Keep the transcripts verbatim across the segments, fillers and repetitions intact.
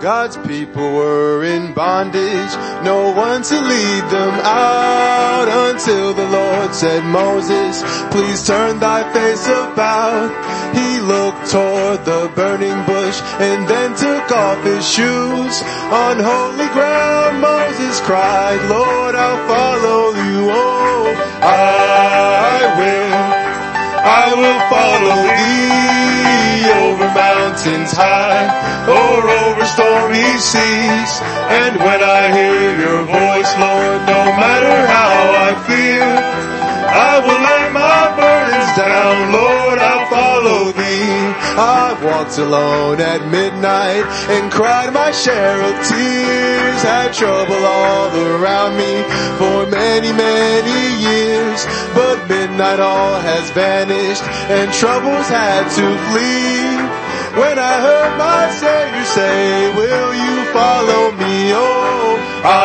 God's people were in bondage, no one to lead them out, until the Lord said, Moses, please turn thy face about. He looked toward the burning bush and then took off his shoes. On holy ground Moses cried, Lord, I'll follow you. Oh, I will, I will follow thee. Over mountains high, or over stormy seas. And when I hear your voice, Lord, no matter how I feel, I will lay my burdens down, Lord, I'll follow thee. I've walked alone at midnight and cried my share of tears, had trouble all around me for many, many years. But midnight all has vanished and troubles had to flee. When I heard my Savior say, will you follow me? Oh,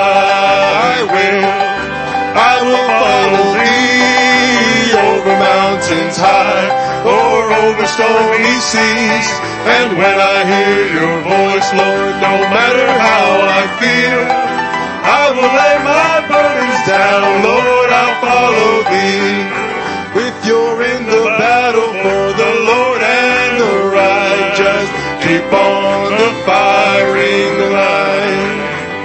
I will, I will follow thee. Over mountains high, or over stormy seas. And when I hear your voice, Lord, no matter how I feel, I will lay my burdens down, Lord, I'll follow thee. If you're in the battle for the Lord and the right, just keep on the firing line.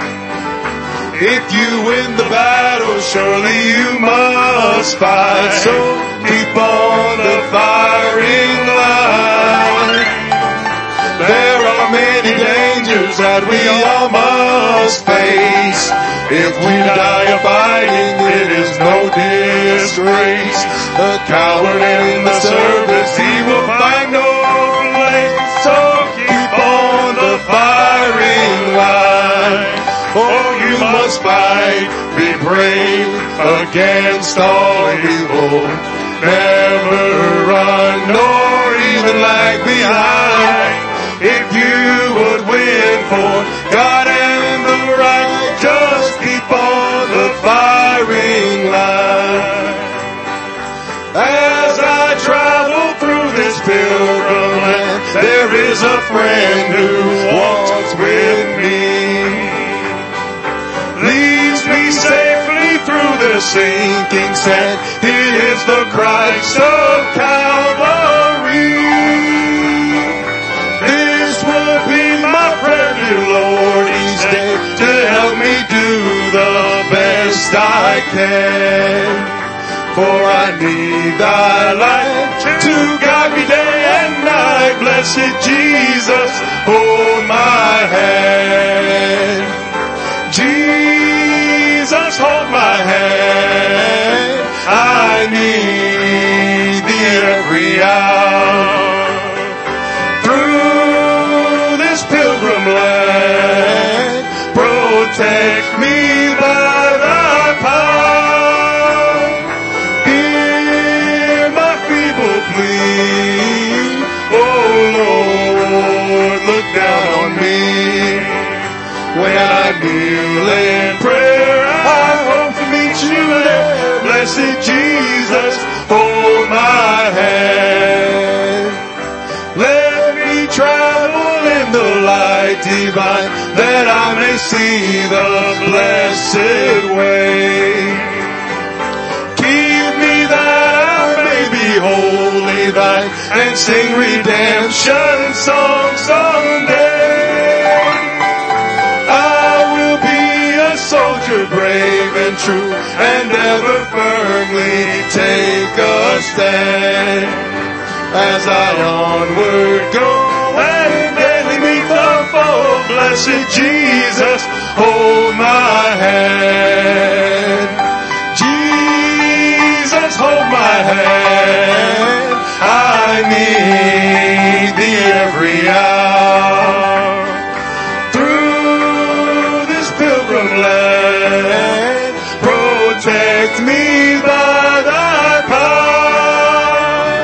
If you win the battle, surely you must fight. So keep on the firing line. There are many dangers that we all must face. If we die of fighting, it is no disgrace. A coward in the service, he will find no place. So keep on the firing line. Oh, you must fight, be brave against all evil. Never run nor even lag behind. If you would win for God and the right, just keep on the firing line. As I travel through this pilgrim land, there is a friend who walks with me. Leads me safely through the sinking sand. He is the Christ of Calvary. This would be my prayer, dear Lord, each day, to help me do the best I can. For I need thy light to guide me day and night. Blessed Jesus, hold my hand. Jesus, hold my hand. I need thee every hour. Through this pilgrim land, protect me by thy power. Hear my feeble plea. Oh Lord, look down on me. When I kneel in prayer, I hope to meet you there. Blessed Jesus, hold my hand. Let me travel in the light divine, that I may see the blessed way. Keep me that I may be wholly thine, and sing redemption songs someday. Soldier brave and true, and ever firmly take a stand. As I onward go and daily meet the foe, blessed Jesus, hold my hand. Jesus, hold my hand. I need thee every hour. Land, protect me by thy power.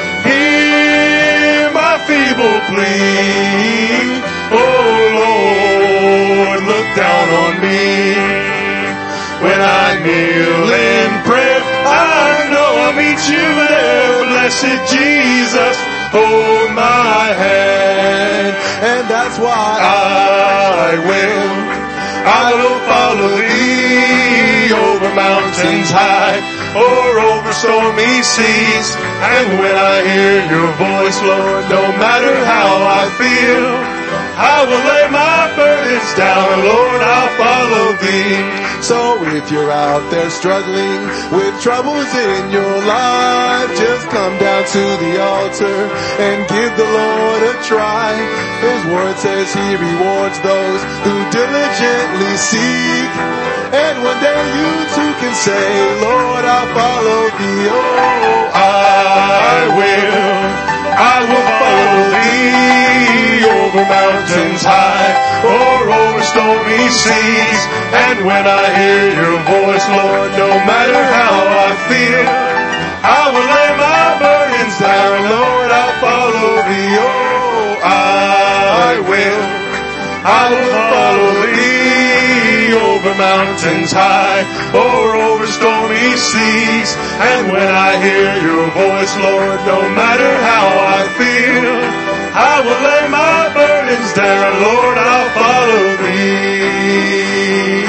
Hear my feeble plea. Oh Lord, look down on me. When I kneel in prayer, I know I'll meet you there. Blessed Jesus, hold my hand. and that's why I will, I will follow thee over mountains high or over stormy seas. And when I hear your voice, Lord, no matter how I feel, I will lay my burdens down, Lord, I'll follow thee. So if you're out there struggling with troubles in your life, just come down to the altar and give the Lord a try. His word says he rewards those who diligently seek. And one day you too can say, Lord, I'll follow thee. Oh, I will, I will follow thee over mountains high or over stormy seas. And when I hear your voice, Lord, no matter how I feel, I will lay my burdens down, Lord, I'll follow thee. Oh, I will, I will follow thee over mountains high or over stormy seas. And when I hear your voice, Lord, no matter how I feel, I will lay my burdens down, Lord, I'll follow thee.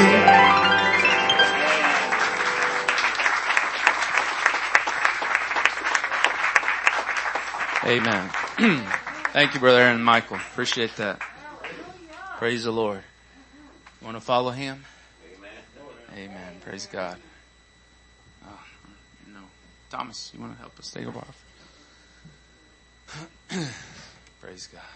Amen. Thank you, Brother Aaron Michael. Appreciate that. Praise the Lord. You want to follow him? Amen. Amen. Praise God. Oh, you know, Thomas, you want to help us take off? Praise God.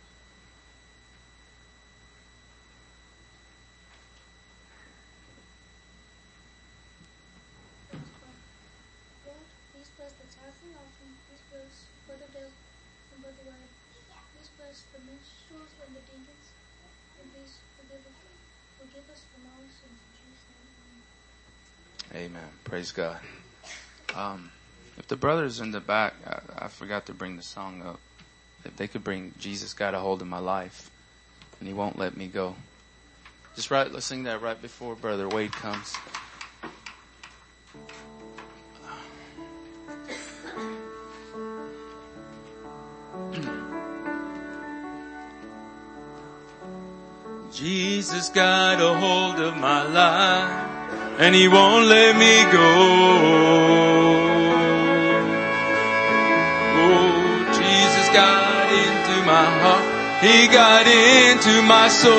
Lord, please bless the tithing offering. Please bless Brother Dale and Brother Wyatt. Please bless the minstrels and the deacons. And please forgive us, forgive us from our sins. In Jesus' name, Amen. Praise God. Um, if the brothers in the back, I, I forgot to bring the song up. If they could bring Jesus Got a Hold of My Life and He Won't Let Me Go. Just right, let's sing that right before Brother Wade comes. Jesus got a hold of my life and He won't let me go. Got into my heart, He got into my soul.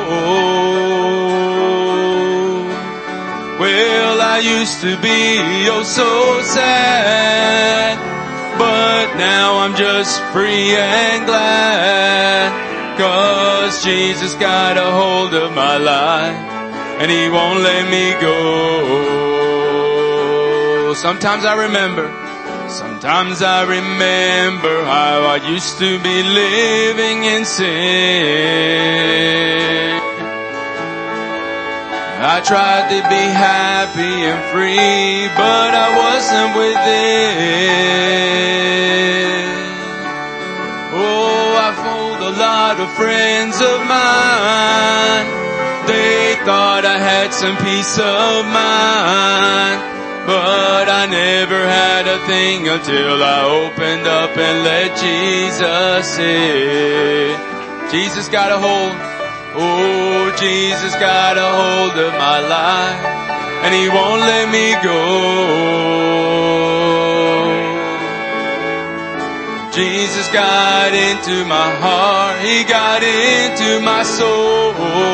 Well, I used to be oh so sad, but now I'm just free and glad, 'cause Jesus got a hold of my life and He won't let me go. Sometimes I remember Sometimes I remember how I used to be living in sin. I tried to be happy and free, but I wasn't within. Oh, I fooled a lot of friends of mine. They thought I had some peace of mind, but I never had a thing until I opened up and let Jesus in. Jesus got a hold. Oh, Jesus got a hold of my life and He won't let me go. Jesus got into my heart. He got into my soul.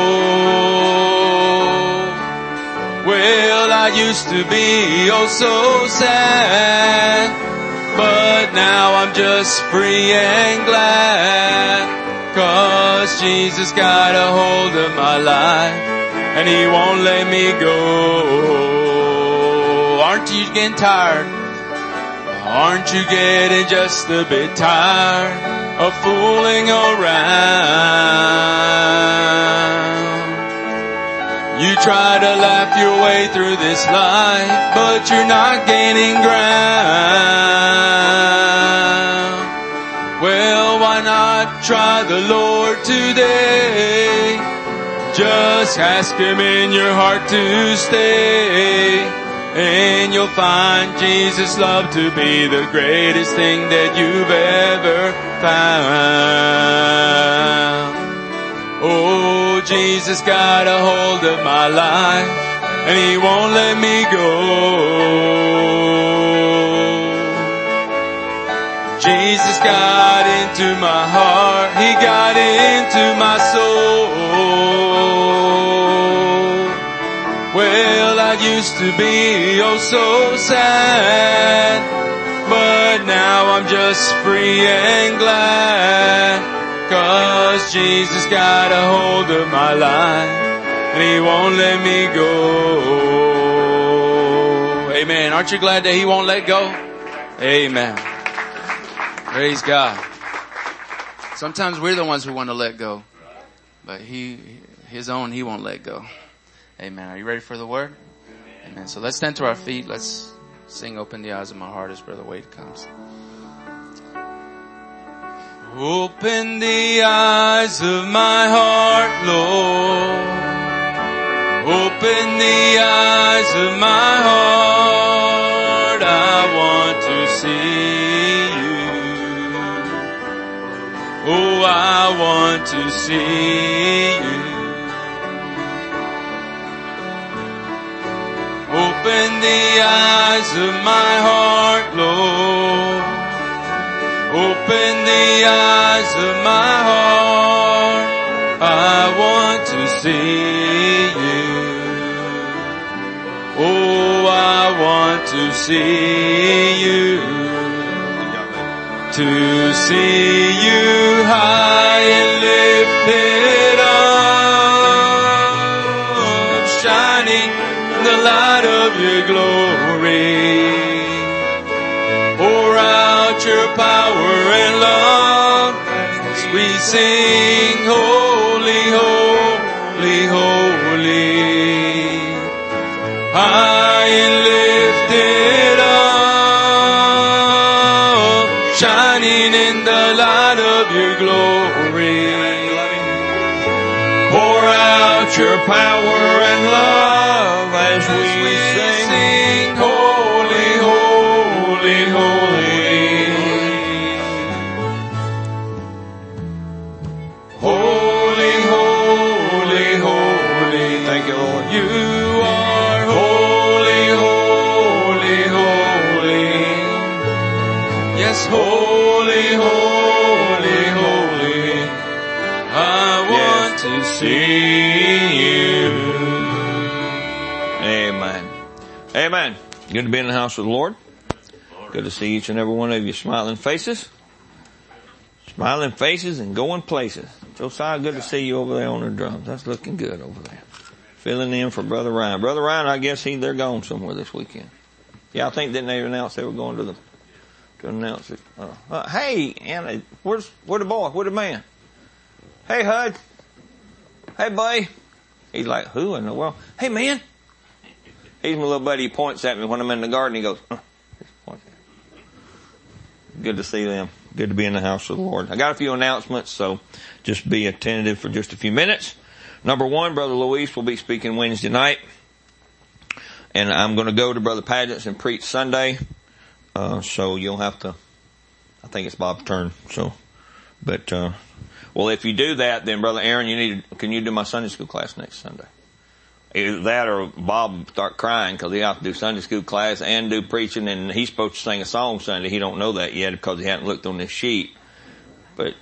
Well, I used to be oh so sad, but now I'm just free and glad, 'cause Jesus got a hold of my life and He won't let me go. Aren't you getting tired? Aren't you getting just a bit tired of fooling around? You try to laugh your way through this life, but you're not gaining ground. Well, why not try the Lord today? Just ask Him in your heart to stay, and you'll find Jesus' love to be the greatest thing that you've ever found. Oh, Jesus got a hold of my life, and He won't let me go. Jesus got into my heart, He got into my soul. Well, I used to be oh so sad, but now I'm just free and glad, 'cause Jesus got a hold of my life, and He won't let me go. Amen. Aren't you glad that He won't let go? Amen. Praise God. Sometimes we're the ones who want to let go, but He, His own, He won't let go. Amen. Are you ready for the word? Amen. So let's stand to our feet. Let's sing Open the Eyes of My Heart as Brother Wade comes. Open the eyes of my heart, Lord. Open the eyes of my heart. I want to see You. Oh, I want to see You. Open the eyes of my heart, Lord. Open the eyes of my heart. I want to see You. Oh, I want to see You. To see You high and lifted up, shining the light of Your glory. Pour out Your power and love as we sing, holy, holy, holy. High and lifted up, shining in the light of Your glory. Pour out Your power and love as we sing, holy, holy, holy. Holy, holy, holy. Thank You, Lord. You are holy, holy, holy. Yes, holy, holy, holy. I want to see You. Amen. Amen. Good to be in the house of the Lord. Good to see each and every one of you smiling faces. Smiling faces and going places. Josiah, good to see you over there on the drums. That's looking good over there. Filling in for Brother Ryan. Brother Ryan, I guess he they're going somewhere this weekend. Yeah, I think didn't they announce they were going to the to announce it. Uh, uh, hey, Anna, where's where the boy? Where the man? Hey, Hud. Hey, buddy. He's like, who in the world? Hey, man. He's my little buddy. He points at me when I'm in the garden. He goes, uh, good to see them. Good to be in the house of the Lord. I got a few announcements, so just be attentive for just a few minutes. Number one, Brother Luis will be speaking Wednesday night. And I'm going to go to Brother Pageant's and preach Sunday. Uh, so you'll have to, I think it's Bob's turn. So, but, uh, well, if you do that, then Brother Aaron, you need, can you do my Sunday school class next Sunday? Either that or Bob start crying because he has to do Sunday school class and do preaching, and he's supposed to sing a song Sunday. He don't know that yet because he hadn't looked on this sheet. But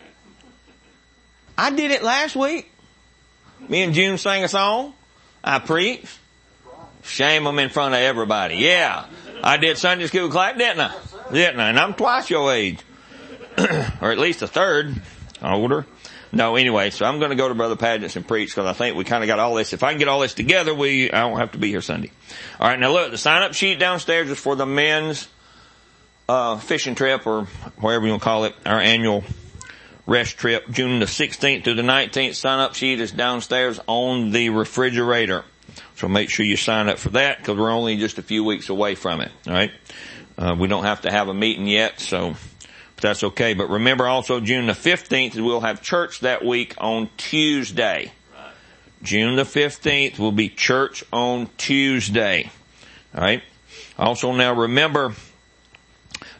I did it last week. Me and June sang a song. I preached. Shame them in front of everybody. Yeah. I did Sunday school class, didn't I? Didn't I? And I'm twice your age. Or at least a third. Older. No, anyway, so I'm going to go to Brother Pageant's and preach because I think we kind of got all this. If I can get all this together, we I won't have to be here Sunday. All right, now look, the sign-up sheet downstairs is for the men's uh fishing trip, or whatever you want to call it, our annual rest trip, June the sixteenth through the nineteenth. Sign-up sheet is downstairs on the refrigerator. So make sure you sign up for that because we're only just a few weeks away from it. All right, uh, we don't have to have a meeting yet, so. But that's okay. But remember also June the fifteenth, we'll have church that week on Tuesday. Right. June the fifteenth will be church on Tuesday. Alright. Also now remember,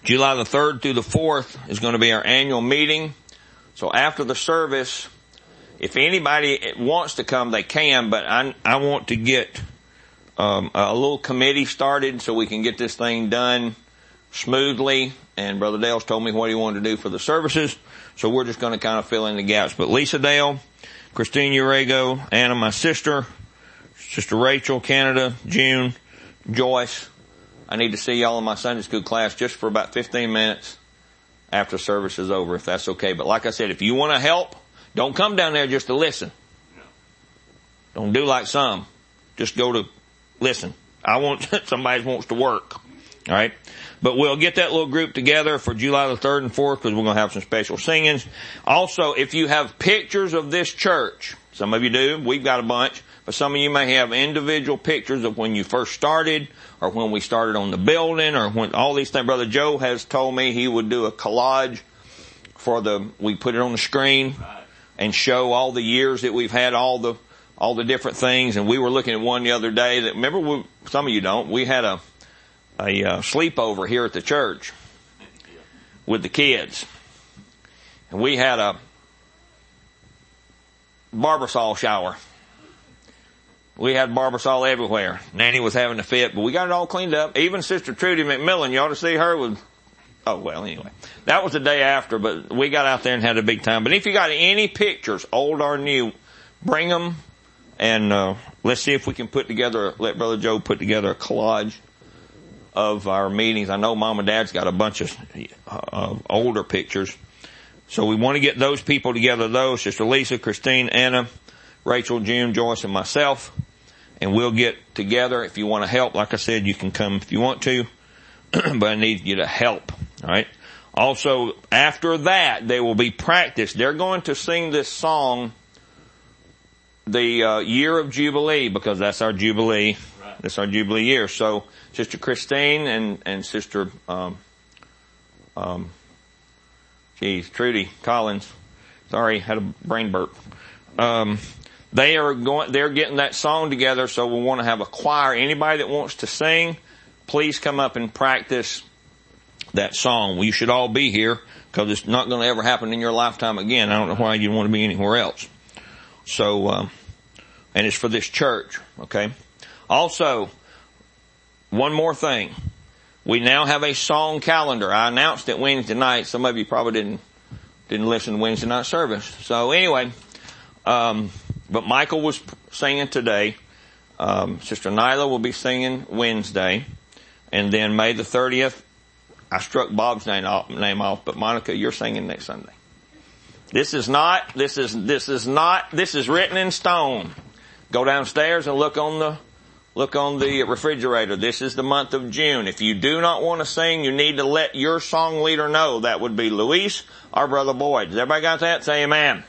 July the third through the fourth is going to be our annual meeting. So after the service, if anybody wants to come, they can, but I, I want to get um, a little committee started so we can get this thing done smoothly. And Brother Dale's told me what he wanted to do for the services, so we're just going to kind of fill in the gaps. But Lisa Dale, Christine Urego, Anna, my sister, Sister Rachel, Canada, June, Joyce. I need to see y'all in my Sunday school class just for about fifteen minutes after service is over, if that's okay. But like I said, if you want to help, don't come down there just to listen. Don't do like some. Just go to listen. I want, somebody wants to work. All right. But we'll get that little group together for July the third and fourth because we're going to have some special singings. Also, if you have pictures of this church, some of you do, we've got a bunch, but some of you may have individual pictures of when you first started or when we started on the building or when all these things. Brother Joe has told me he would do a collage for the, we put it on the screen and show all the years that we've had all the, all the different things. And we were looking at one the other day that, remember, we, some of you don't, we had a, a uh, sleepover here at the church with the kids. And we had a Barbasol shower. We had Barbasol everywhere. Nanny was having a fit, but we got it all cleaned up. Even Sister Trudy McMillan, you ought to see her with, oh well, anyway. That was the day after, but we got out there and had a big time. But if you got any pictures, old or new, bring them and, uh, let's see if we can put together, let Brother Joe put together a collage of our meetings. I know Mom and Dad's got a bunch of uh, older pictures. So we want to get those people together, those, Sister Lisa, Christine, Anna, Rachel, June, Joyce, and myself. And we'll get together. If you want to help, like I said, you can come if you want to. But I need you to help. All right. Also, after that, there will be practice. They're going to sing this song, the uh, year of Jubilee, because that's our Jubilee. Right. That's our Jubilee year. So, Sister Christine and, and Sister, um, um, geez, Trudy Collins. Sorry, had a brain burp. Um, they are going, they're getting that song together, so we want to have a choir. Anybody that wants to sing, please come up and practice that song. You should all be here, because it's not going to ever happen in your lifetime again. I don't know why you'd want to be anywhere else. So, um, and it's for this church, okay? Also, one more thing. We now have a song calendar. I announced it Wednesday night. Some of you probably didn't, didn't listen to Wednesday night service. So anyway, um, but Michael was singing today. Um, Sister Nyla will be singing Wednesday. And then May the thirtieth, I struck Bob's name off, name off, but Monica, you're singing next Sunday. This is not, this is, this is not, this is written in stone. Go downstairs and look on the, look on the refrigerator. This is the month of June. If you do not want to sing, you need to let your song leader know. That would be Luis or Brother Boyd. Has everybody got that? Say amen.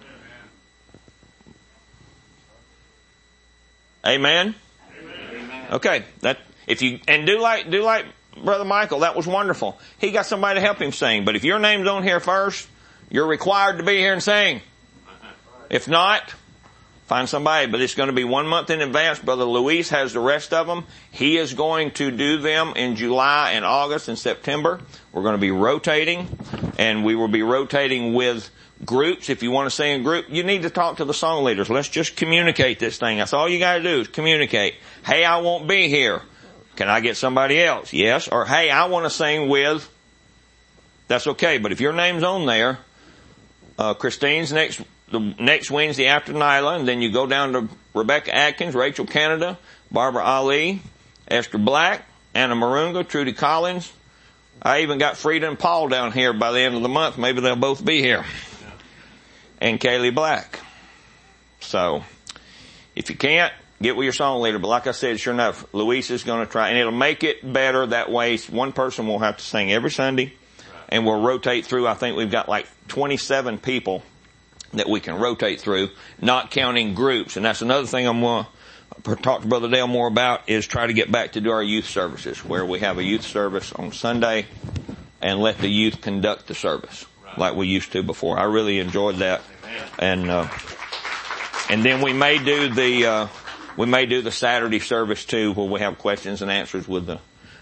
Amen. Amen. Okay. That, if you, and do like, do like Brother Michael. That was wonderful. He got somebody to help him sing. But if your name's on here first, you're required to be here and sing. If not, find somebody. But it's going to be one month in advance. Brother Luis has the rest of them. He is going to do them in July and August and September. We're going to be rotating. And we will be rotating with groups. If you want to sing in group, you need to talk to the song leaders. Let's just communicate this thing. That's all you got to do is communicate. Hey, I won't be here. Can I get somebody else? Yes. Or, hey, I want to sing with. That's okay. But if your name's on there, uh, Christine's next, the next Wednesday after Nyla, and then you go down to Rebecca Atkins, Rachel Canada, Barbara Ali, Esther Black, Anna Marunga, Trudy Collins. I even got Frida and Paul down here by the end of the month. Maybe they'll both be here. And Kaylee Black. So, if you can't, get with your song leader. But like I said, sure enough, Luis is going to try, and it'll make it better that way. One person will have to sing every Sunday, and we'll rotate through. I think we've got like twenty-seven people that we can rotate through, not counting groups. And that's another thing I'm going to talk to Brother Dale more about, is try to get back to do our youth services, where we have a youth service on Sunday and let the youth conduct the service like we used to before. I really enjoyed that. And, uh, and then we may do the, uh, we may do the Saturday service too, where we have questions and answers with the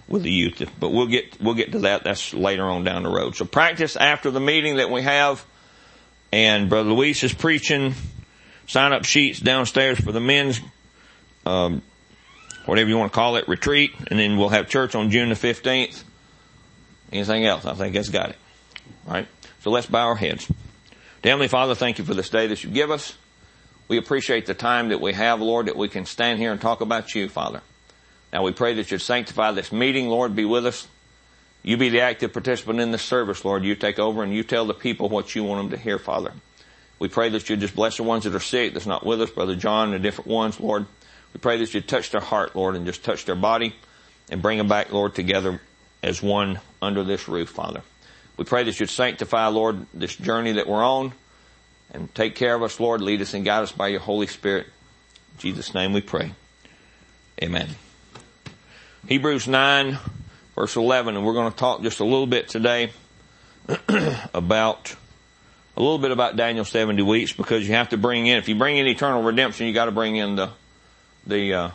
with the youth. But we'll get, we'll get to that. That's later on down the road. So practice after the meeting that we have. And Brother Luis is preaching. Sign up sheets downstairs for the men's, um, whatever you want to call it, retreat. And then we'll have church on June the fifteenth. Anything else? I think that's got it. All right. So let's bow our heads. Dear Heavenly Father, thank you for this day that you give us. We appreciate the time that we have, Lord, that we can stand here and talk about you, Father. Now we pray that you'd sanctify this meeting, Lord, be with us. You be the active participant in this service, Lord. You take over and you tell the people what you want them to hear, Father. We pray that you just bless the ones that are sick, that's not with us, Brother John and the different ones, Lord. We pray that you touch their heart, Lord, and just touch their body and bring them back, Lord, together as one under this roof, Father. We pray that you'd sanctify, Lord, this journey that we're on and take care of us, Lord. Lead us and guide us by your Holy Spirit. In Jesus' name we pray. Amen. Hebrews nine, verse eleven, and we're going to talk just a little bit today about, a little bit about Daniel's seventy weeks, because you have to bring in, if you bring in eternal redemption, you got to bring in the, the, uh,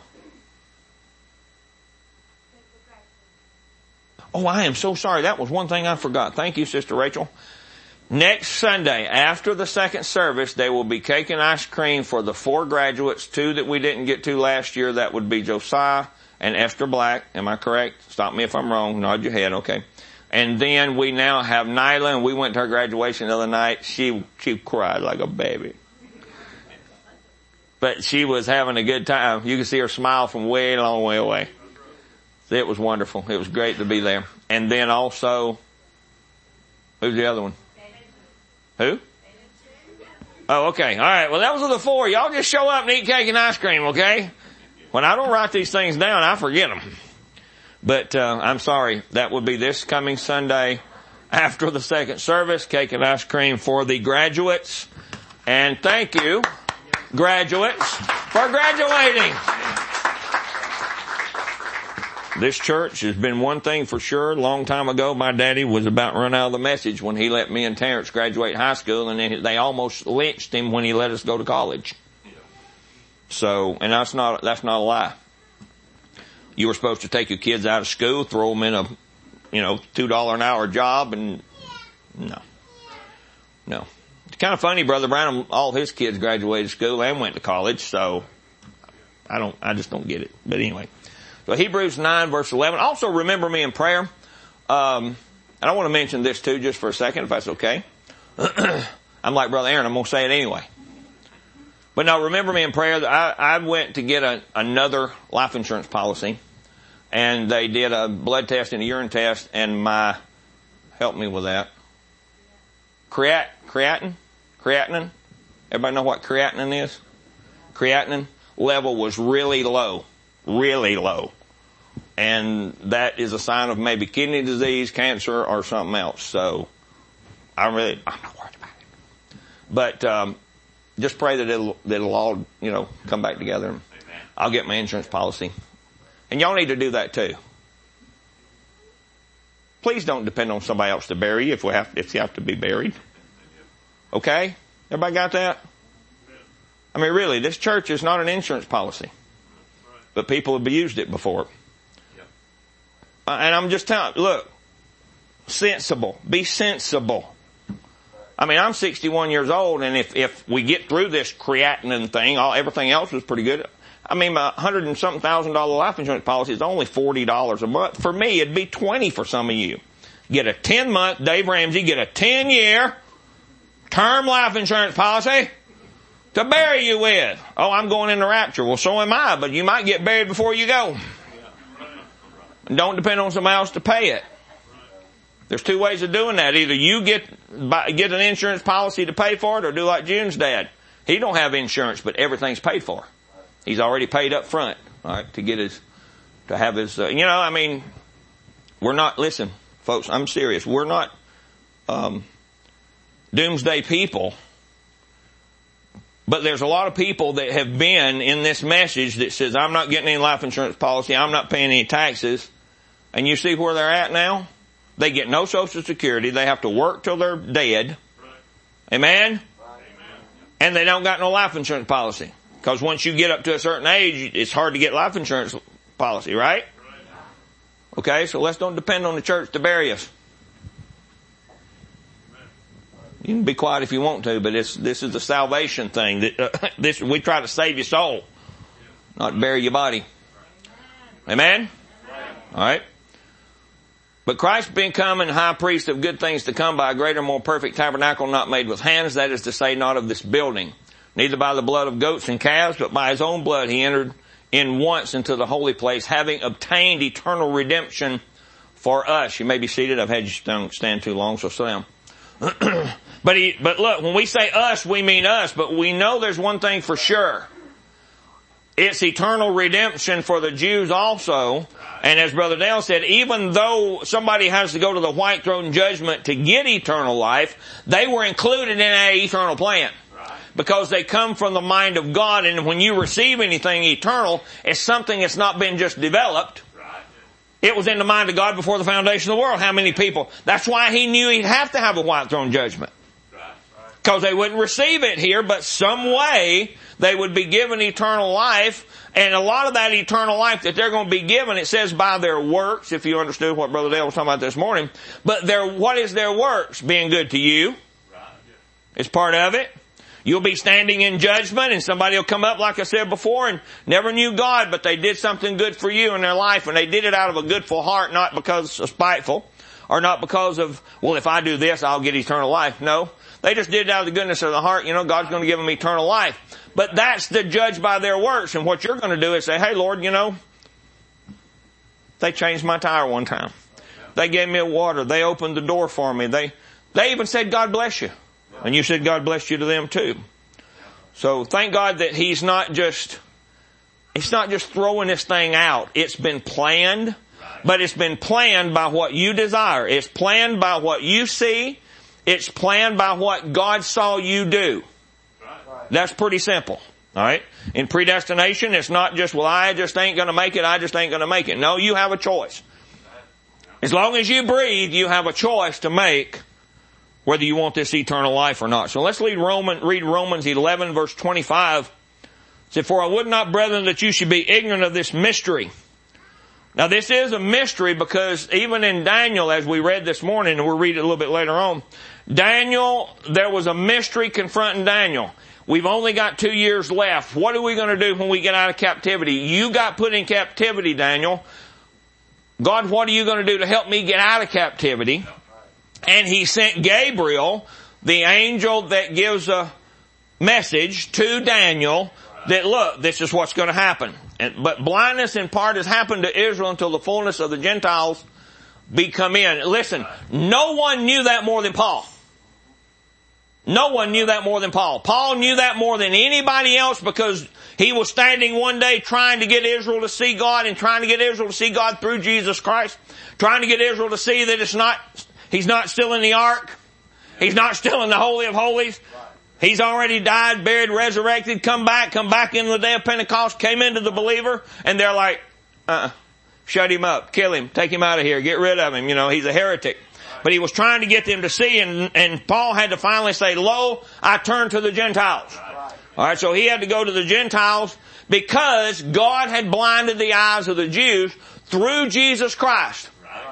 oh, I am so sorry. That was one thing I forgot. Thank you, Sister Rachel. Next Sunday, after the second service, there will be cake and ice cream for the four graduates, two that we didn't get to last year. That would be Josiah and Esther Black. Am I correct? Stop me if I'm wrong. Nod your head. Okay. And then we now have Nyla, and we went to her graduation the other night. She, she cried like a baby. But she was having a good time. You can see her smile from way a long way away. It was wonderful. It was great to be there. And then also, who's the other one? Who? Oh, okay. All right. Well, those are the four. Y'all just show up and eat cake and ice cream, okay? When I don't write these things down, I forget them. But uh, I'm sorry. That will be this coming Sunday after the second service, cake and ice cream for the graduates. And thank you, graduates, for graduating. This church has been one thing for sure. A long time ago, my daddy was about to run out of the message when he let me and Terrence graduate high school, and then they almost lynched him when he let us go to college. So, and that's not, that's not a lie. You were supposed to take your kids out of school, throw them in a, you know, two dollars an hour job, and no. No. It's kind of funny, Brother Branham, all his kids graduated school and went to college, so I don't, I just don't get it. But anyway. So Hebrews nine verse eleven. Also remember me in prayer. Um, and I want to mention this too just for a second, if that's okay. I'm like Brother Aaron, I'm going to say it anyway. But now remember me in prayer. I, I went to get a, another life insurance policy, and they did a blood test and a urine test, and my, help me with that, creat, creatinine, creatinine, everybody know what creatinine is? Creatinine level was really low, really low. And that is a sign of maybe kidney disease, cancer, or something else. So I really, I'm not worried about it. But um, just pray that it'll, that it'll all, you know, come back together. And I'll get my insurance policy. And y'all need to do that too. Please don't depend on somebody else to bury you if we have, if you have to be buried. Okay? Everybody got that? I mean, really, this church is not an insurance policy. But people have used it before. Uh, and I'm just telling, look, sensible. Be sensible. I mean, I'm sixty-one years old, and if, if we get through this creatinine thing, all, everything else was pretty good. I mean, my hundred and something thousand dollar life insurance policy is only forty dollars a month. For me, it'd be twenty for some of you. Get a ten month, Dave Ramsey, get a ten year term life insurance policy to bury you with. Oh, I'm going in the rapture. Well, so am I, but you might get buried before you go. And don't depend on somebody else to pay it. There's two ways of doing that. Either you get get an insurance policy to pay for it, or do like June's dad. He don't have insurance, but everything's paid for. He's already paid up front, all right, to get his, to have his, uh, you know, I mean, we're not, listen, folks, I'm serious. We're not um, doomsday people. But there's a lot of people that have been in this message that says, I'm not getting any life insurance policy, I'm not paying any taxes. And you see where they're at now? They get no Social Security, they have to work till they're dead. Right. Amen? Right. And they don't got no life insurance policy. Because once you get up to a certain age, it's hard to get life insurance policy, right? Right. Okay, so let's don't depend on the church to bury us. You can be quiet if you want to, but it's, this is the salvation thing. That, uh, this, we try to save your soul, not bury your body. Amen? All right. But Christ becoming high priest of good things to come by a greater, more perfect tabernacle not made with hands, that is to say, not of this building, neither by the blood of goats and calves, but by his own blood he entered in once into the holy place, having obtained eternal redemption for us. You may be seated. I've had you stand, stand too long, so sit down. But he, but look, when we say us, we mean us, but we know there's one thing for sure. It's eternal redemption for the Jews also. And as Brother Dale said, even though somebody has to go to the white throne judgment to get eternal life, they were included in an eternal plan. Because they come from the mind of God, and when you receive anything eternal, it's something that's not been just developed. It was in the mind of God before the foundation of the world. How many people? That's why he knew he'd have to have a white throne judgment. Because they wouldn't receive it here, but some way they would be given eternal life. And a lot of that eternal life that they're going to be given, it says by their works, if you understood what Brother Dale was talking about this morning. But their, what is their works? Being good to you. It's part of it. You'll be standing in judgment, and somebody will come up, like I said before, and never knew God, but they did something good for you in their life, and they did it out of a goodful heart, not because of spiteful, or not because of, well, if I do this, I'll get eternal life. No. They just did it out of the goodness of the heart. You know, God's going to give them eternal life. But that's the judge by their works. And what you're going to do is say, hey, Lord, you know, they changed my tire one time. They gave me a water. They opened the door for me. They, they even said, God bless you. And you said, God bless you to them too. So thank God that He's not just, He's not just throwing this thing out. It's been planned, but it's been planned by what you desire. It's planned by what you see. It's planned by what God saw you do. That's pretty simple. All right? In predestination, it's not just, well, I just ain't going to make it. I just ain't going to make it. No, you have a choice. As long as you breathe, you have a choice to make whether you want this eternal life or not. So let's read Romans, read Romans eleven, verse twenty-five. It said, for I would not, brethren, that you should be ignorant of this mystery. Now this is a mystery because even in Daniel, as we read this morning, and we'll read it a little bit later on, Daniel, there was a mystery confronting Daniel. We've only got two years left. What are we going to do when we get out of captivity? You got put in captivity, Daniel. God, what are you going to do to help me get out of captivity? And He sent Gabriel, the angel that gives a message to Daniel that, look, this is what's going to happen. And, but blindness in part has happened to Israel until the fullness of the Gentiles be come in. Listen, no one knew that more than Paul. No one knew that more than Paul. Paul knew that more than anybody else because he was standing one day trying to get Israel to see God and trying to get Israel to see God through Jesus Christ. Trying to get Israel to see that it's not, he's not still in the ark. He's not still in the Holy of Holies. He's already died, buried, resurrected, come back, come back in the day of Pentecost, came into the believer, and they're like, uh-uh, shut him up, kill him, take him out of here, get rid of him, you know, he's a heretic. But he was trying to get them to see, and, and Paul had to finally say, lo, I turn to the Gentiles. Alright, so he had to go to the Gentiles because God had blinded the eyes of the Jews through Jesus Christ.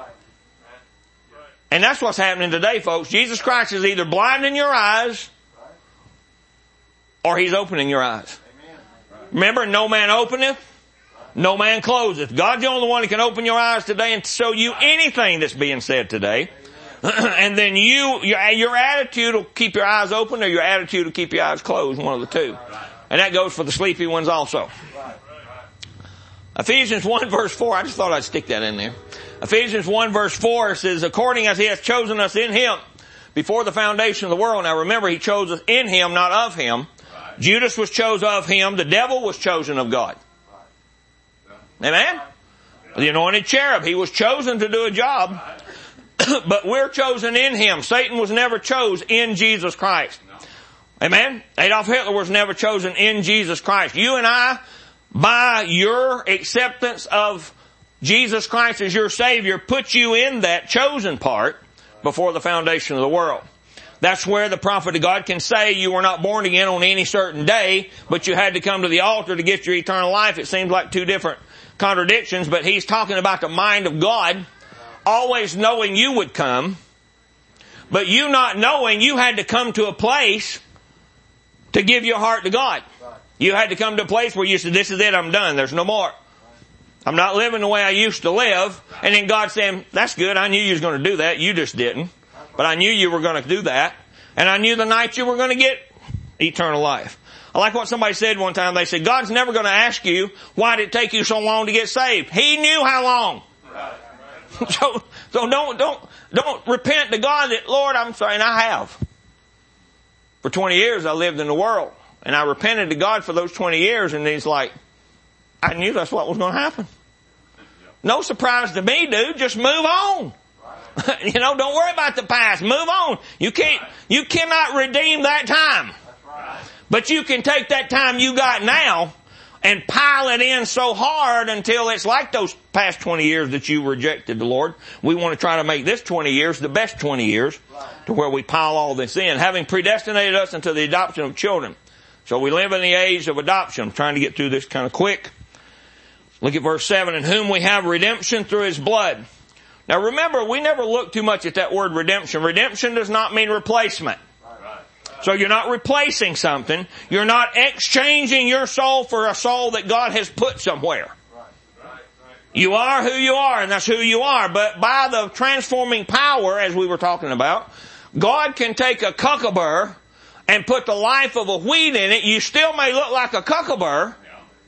And that's what's happening today, folks. Jesus Christ is either blinding your eyes or He's opening your eyes. Remember, no man openeth, no man closeth. God's the only one who can open your eyes today and show you anything that's being said today. And then you, your, your attitude will keep your eyes open, or your attitude will keep your eyes closed, one of the two. And that goes for the sleepy ones also. Ephesians one verse four, I just thought I'd stick that in there. Ephesians one verse four says, according as He hath chosen us in Him before the foundation of the world. Now remember, He chose us in Him, not of Him. Judas was chosen of Him. The devil was chosen of God. Amen? The anointed cherub, he was chosen to do a job. But we're chosen in Him. Satan was never chosen in Jesus Christ. Amen? Adolf Hitler was never chosen in Jesus Christ. You and I, by your acceptance of Jesus Christ as your Savior, put you in that chosen part before the foundation of the world. That's where the prophet of God can say you were not born again on any certain day, but you had to come to the altar to get your eternal life. It seems like two different contradictions, but he's talking about the mind of God, always knowing you would come, but you not knowing you had to come to a place to give your heart to God. You had to come to a place where you said, this is it, I'm done, there's no more. I'm not living the way I used to live. And then God saying, that's good, I knew you was going to do that, you just didn't. But I knew you were going to do that. And I knew the night you were going to get eternal life. I like what somebody said one time. They said, God's never going to ask you, why did it take you so long to get saved? He knew how long. so, so don't, don't, don't repent to God that, Lord, I'm sorry, and I have. For twenty years I lived in the world. And I repented to God for those twenty years, and he's like, I knew that's what was going to happen. No surprise to me, dude. Just move on. You know, don't worry about the past. Move on. You can't, you cannot redeem that time. But you can take that time you got now and pile it in so hard until it's like those past twenty years that you rejected the Lord. We want to try to make this twenty years the best twenty years to where we pile all this in, having predestinated us into the adoption of children. So we live in the age of adoption. I'm trying to get through this kind of quick. Look at verse seven. In whom we have redemption through his blood. Now remember, we never look too much at that word redemption. Redemption does not mean replacement. So you're not replacing something. You're not exchanging your soul for a soul that God has put somewhere. You are who you are, and that's who you are. But by the transforming power, as we were talking about, God can take a cucumber and put the life of a wheat in it. You still may look like a cucumber,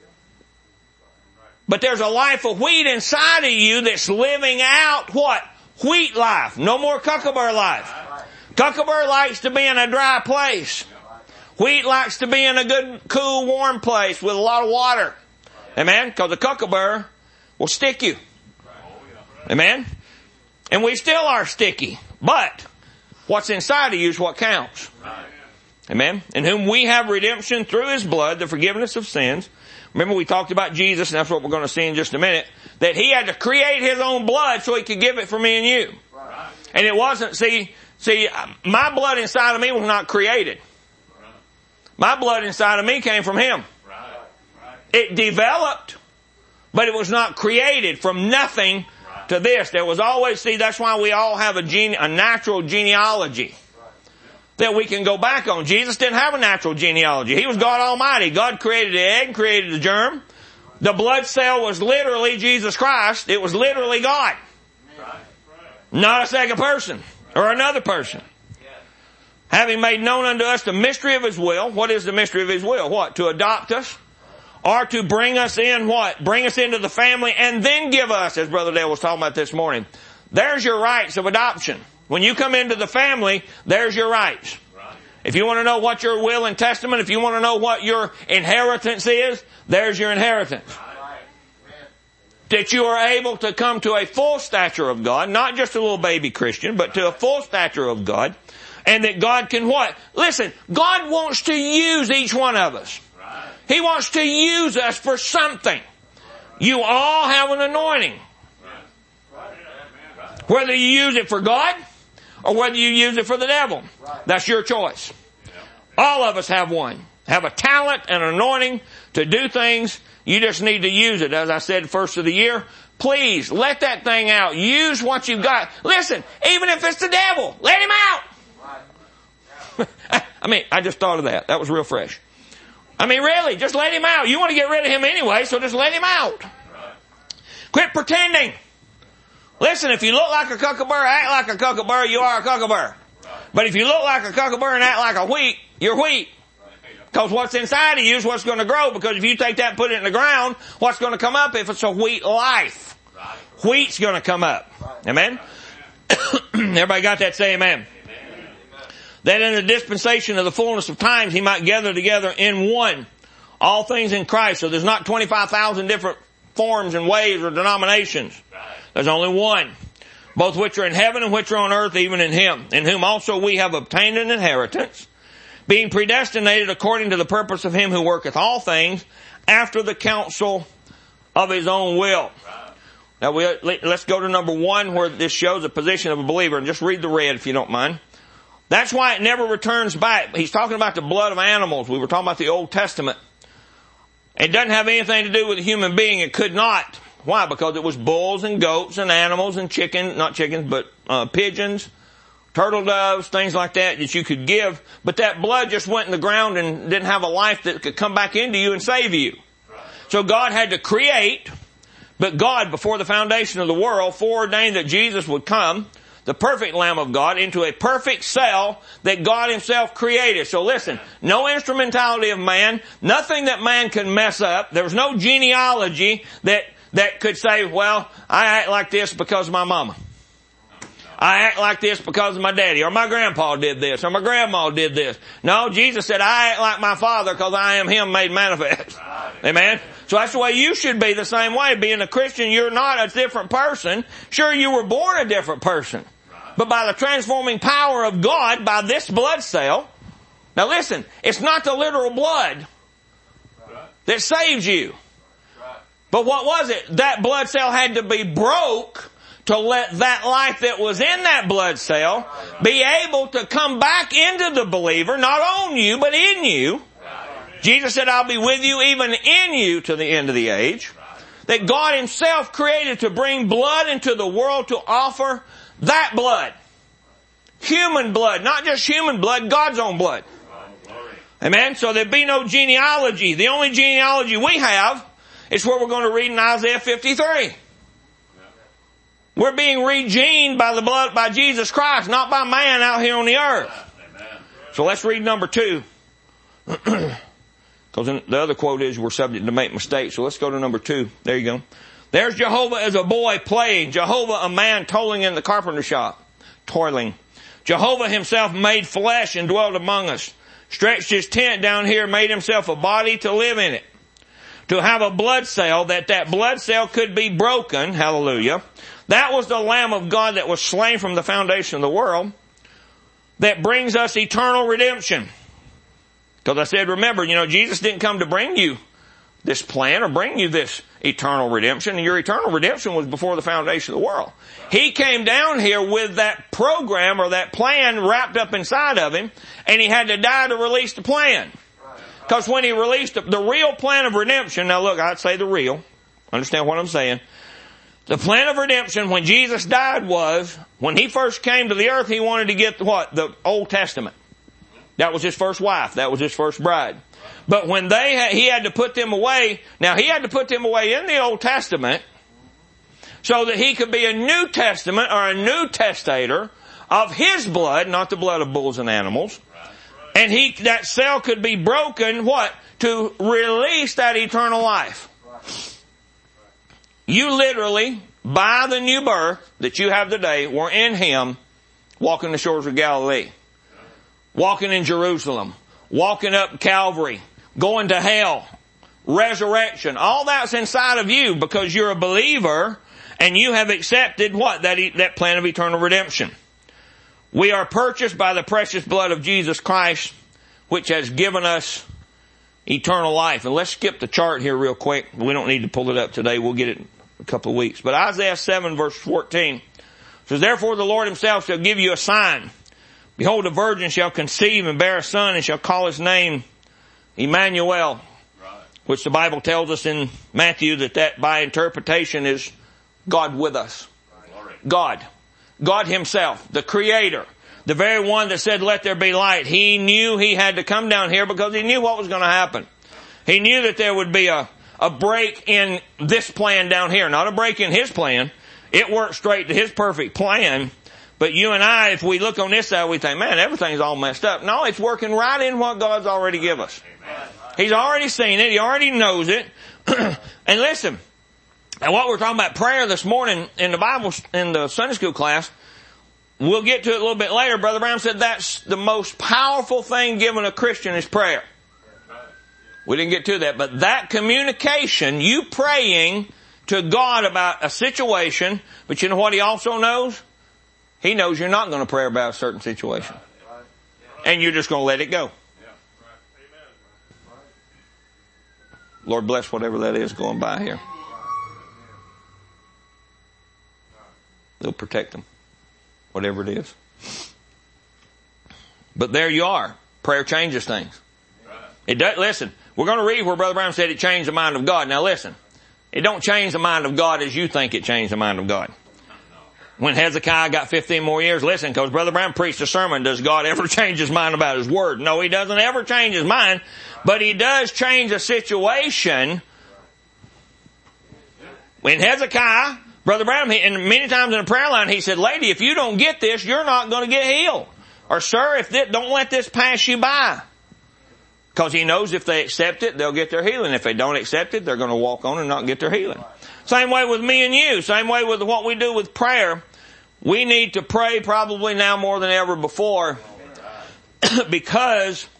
but there's a life of wheat inside of you that's living out what? Wheat life. No more cucumber life. Cucumber likes to be in a dry place. Wheat likes to be in a good, cool, warm place with a lot of water. Amen? Because the cucumber will stick you. Amen? And we still are sticky. But what's inside of you is what counts. Amen? In whom we have redemption through his blood, the forgiveness of sins. Remember we talked about Jesus, and that's what we're going to see in just a minute, that he had to create his own blood so he could give it for me and you. And it wasn't, see, see, my blood inside of me was not created. My blood inside of me came from him. It developed, but it was not created from nothing to this. There was always, see, that's why we all have a gene, a natural genealogy that we can go back on. Jesus didn't have a natural genealogy. He was God Almighty. God created the egg, created the germ. The blood cell was literally Jesus Christ. It was literally God. Not a second person or another person. Having made known unto us the mystery of his will. What is the mystery of his will? What? To adopt us? Or to bring us in what? Bring us into the family and then give us, as Brother Dale was talking about this morning. There's your rights of adoption. When you come into the family, there's your rights. If you want to know what your will and testament, if you want to know what your inheritance is, there's your inheritance. That you are able to come to a full stature of God, not just a little baby Christian, but to a full stature of God. And that God can what? Listen, God wants to use each one of us. He wants to use us for something. You all have an anointing. Whether you use it for God or whether you use it for the devil. That's your choice. All of us have one. Have a talent and an anointing to do things. You just need to use it. As I said first of the year, please let that thing out. Use what you've got. Listen, even if it's the devil, let him out. I mean, I just thought of that. That was real fresh. I mean, really, just let him out. You want to get rid of him anyway, so just let him out. Quit pretending. Listen, if you look like a cucumber, act like a cucumber, you are a cucumber. But if you look like a cucumber and act like a wheat, you're wheat. Because what's inside of you is what's going to grow. Because if you take that and put it in the ground, what's going to come up if it's a wheat life? Wheat's going to come up. Amen? Everybody got that? Say amen. That in the dispensation of the fullness of times he might gather together in one all things in Christ. So there's not twenty-five thousand different forms and ways or denominations. There's only one. Both which are in heaven and which are on earth, even in him. In whom also we have obtained an inheritance, being predestinated according to the purpose of him who worketh all things after the counsel of his own will. Now we, let's go to number one where this shows the position of a believer. And just read the red if you don't mind. That's why it never returns back. He's talking about the blood of animals. We were talking about the Old Testament. It doesn't have anything to do with a human being. It could not. Why? Because it was bulls and goats and animals and chickens, not chickens, but uh, pigeons, turtle doves, things like that that you could give. But that blood just went in the ground and didn't have a life that could come back into you and save you. So God had to create, but God, before the foundation of the world, foreordained that Jesus would come, the perfect Lamb of God, into a perfect cell that God Himself created. So listen, no instrumentality of man, nothing that man can mess up. There was no genealogy that, that could say, well, I act like this because of my mama. I act like this because of my daddy, or my grandpa did this, or my grandma did this. No, Jesus said, I act like my Father because I am Him made manifest. Amen? So that's the way you should be the same way. Being a Christian, you're not a different person. Sure, you were born a different person. But by the transforming power of God, by this blood cell, now listen, it's not the literal blood that saves you. But what was it? That blood cell had to be broke to let that life that was in that blood cell be able to come back into the believer, not on you, but in you. Jesus said, I'll be with you, even in you, to the end of the age. That God Himself created to bring blood into the world to offer that blood. Human blood, not just human blood, God's own blood. Amen? So there'd be no genealogy. The only genealogy we have is what we're going to read in Isaiah fifty-three. We're being regened by the blood, by Jesus Christ, not by man out here on the earth. So let's read number two. Because the other quote is we're subject to make mistakes. So let's go to number two. There you go. There's Jehovah as a boy playing. Jehovah a man toiling in the carpenter shop. Toiling. Jehovah Himself made flesh and dwelt among us. Stretched His tent down here, made Himself a body to live in it. To have a blood cell, that that blood cell could be broken. Hallelujah. That was the Lamb of God that was slain from the foundation of the world. That brings us eternal redemption. Because I said, remember, you know, Jesus didn't come to bring you this plan or bring you this eternal redemption. Your eternal redemption was before the foundation of the world. He came down here with that program or that plan wrapped up inside of Him, and He had to die to release the plan. Because when He released the, the real plan of redemption, now look, I'd say the real, understand what I'm saying. The plan of redemption when Jesus died was, when He first came to the earth, He wanted to get what? The Old Testament. That was His first wife. That was His first bride. But when they had, He had to put them away, now He had to put them away in the Old Testament so that He could be a New Testament or a new testator of His blood, not the blood of bulls and animals. And he, that cell could be broken, what? To release that eternal life. You literally, by the new birth that you have today, were in Him, walking the shores of Galilee, walking in Jerusalem, walking up Calvary, going to hell, resurrection. All that's inside of you because you're a believer and you have accepted what? That, that plan of eternal redemption. We are purchased by the precious blood of Jesus Christ, which has given us eternal life. And let's skip the chart here real quick. We don't need to pull it up today. We'll get it in a couple of weeks. But Isaiah seven verse fourteen says, therefore the Lord Himself shall give you a sign. Behold, a virgin shall conceive and bear a son and shall call his name Emmanuel, which the Bible tells us in Matthew that that by interpretation is God with us. God. God Himself, the Creator. The very one that said, let there be light. He knew He had to come down here because He knew what was going to happen. He knew that there would be a, a break in this plan down here. Not a break in His plan. It worked straight to His perfect plan. But you and I, if we look on this side, we think, man, everything's all messed up. No, it's working right in what God's already given us. He's already seen it. He already knows it. And listen, and what we're talking about prayer this morning in the Bible, in the Sunday school class, we'll get to it a little bit later. Brother Brown said that's the most powerful thing given a Christian is prayer. We didn't get to that, but that communication, you praying to God about a situation, but you know what He also knows? He knows you're not going to pray about a certain situation. And you're just going to let it go. Lord bless whatever that is going by here. They'll protect them. Whatever it is. But there you are. Prayer changes things. It does, listen, we're going to read where Brother Brown said it changed the mind of God. Now listen, It don't change the mind of God as you think it changed the mind of God. When Hezekiah got fifteen more years, listen, because Brother Brown preached a sermon, does God ever change his mind about his word? No, he doesn't ever change his mind, but he does change a situation. When Hezekiah, Brother Brown, and many times in the prayer line, he said, lady, if you don't get this, you're not going to get healed. Or sir, if this, don't let this pass you by. Because he knows if they accept it, they'll get their healing. If they don't accept it, they're going to walk on and not get their healing. Same way with me and you. Same way with what we do with prayer. We need to pray probably now more than ever before because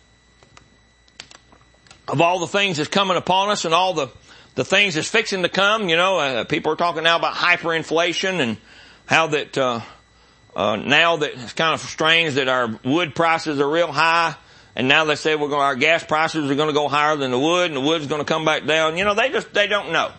of all the things that's coming upon us and all the, the things that's fixing to come. You know, uh, people are talking now about hyperinflation and how that uh, uh, now that it's kind of strange that our wood prices are real high. And now they say we're going, our gas prices are going to go higher than the wood, and the wood's going to come back down. You know, they just, they don't know.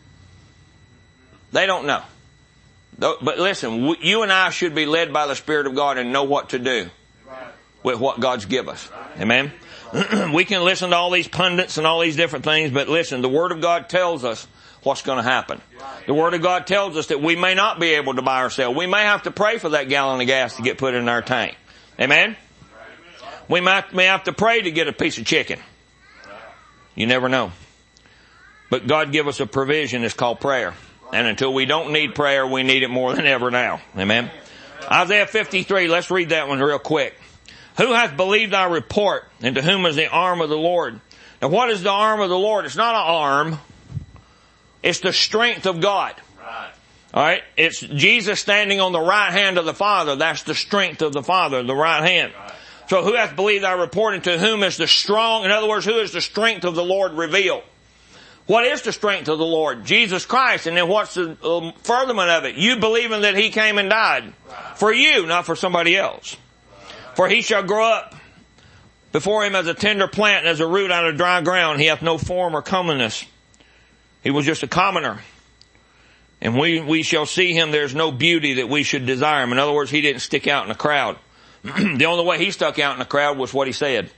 They don't know. But listen, you and I should be led by the Spirit of God and know what to do with what God's give us. Amen? We can listen to all these pundits and all these different things, but listen, the Word of God tells us what's going to happen. The Word of God tells us that we may not be able to buy or sell. We may have to pray for that gallon of gas to get put in our tank. Amen? We might may have to pray to get a piece of chicken. You never know. But God give us a provision. It's called prayer. And until we don't need prayer, we need it more than ever now. Amen. Isaiah fifty-three, let's read that one real quick. Who hath believed our report, and to whom is the arm of the Lord? Now what is the arm of the Lord? It's not an arm. It's the strength of God. Right. Alright? It's Jesus standing on the right hand of the Father. That's the strength of the Father, the right hand. Right. So who hath believed our report, and to whom is the strong, in other words, who is the strength of the Lord revealed? What is the strength of the Lord? Jesus Christ. And then what's the um, furtherment of it? You believing that He came and died for you, not for somebody else. For He shall grow up before Him as a tender plant and as a root out of dry ground. He hath no form or comeliness. He was just a commoner. And we, we shall see Him. There's no beauty that we should desire Him. In other words, He didn't stick out in the crowd. The only way He stuck out in the crowd was what He said.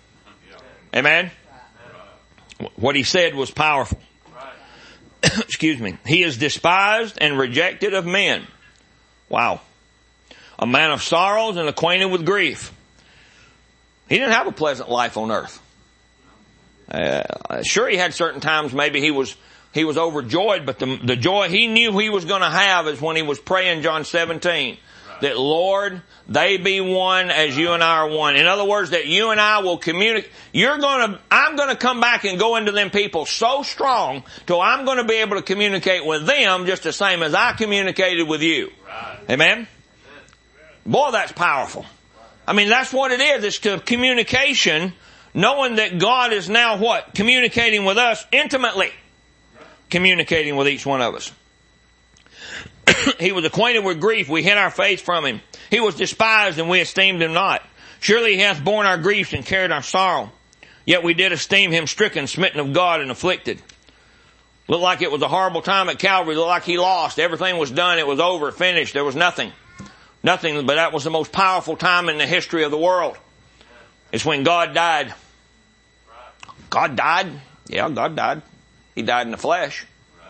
Amen? What He said was powerful. Excuse me. He is despised and rejected of men. Wow. A man of sorrows and acquainted with grief. He didn't have a pleasant life on earth. Uh, sure, he had certain times maybe he was he was overjoyed, but the, the joy he knew he was going to have is when he was praying John seventeen. That, Lord, they be one as you and I are one. In other words, that you and I will communicate. You're going to, I'm going to come back and go into them people so strong till I'm going to be able to communicate with them just the same as I communicated with you. Right. Amen? Boy, that's powerful. I mean, that's what it is. It's to communication, knowing that God is now what? Communicating with us intimately. Communicating with each one of us. He was acquainted with grief. We hid our face from Him. He was despised and we esteemed Him not. Surely He hath borne our griefs and carried our sorrow. Yet we did esteem Him stricken, smitten of God, and afflicted. Looked like it was a horrible time at Calvary. Looked like He lost. Everything was done. It was over, finished. There was nothing. Nothing, but that was the most powerful time in the history of the world. It's when God died. God died? Yeah, God died. He died in the flesh.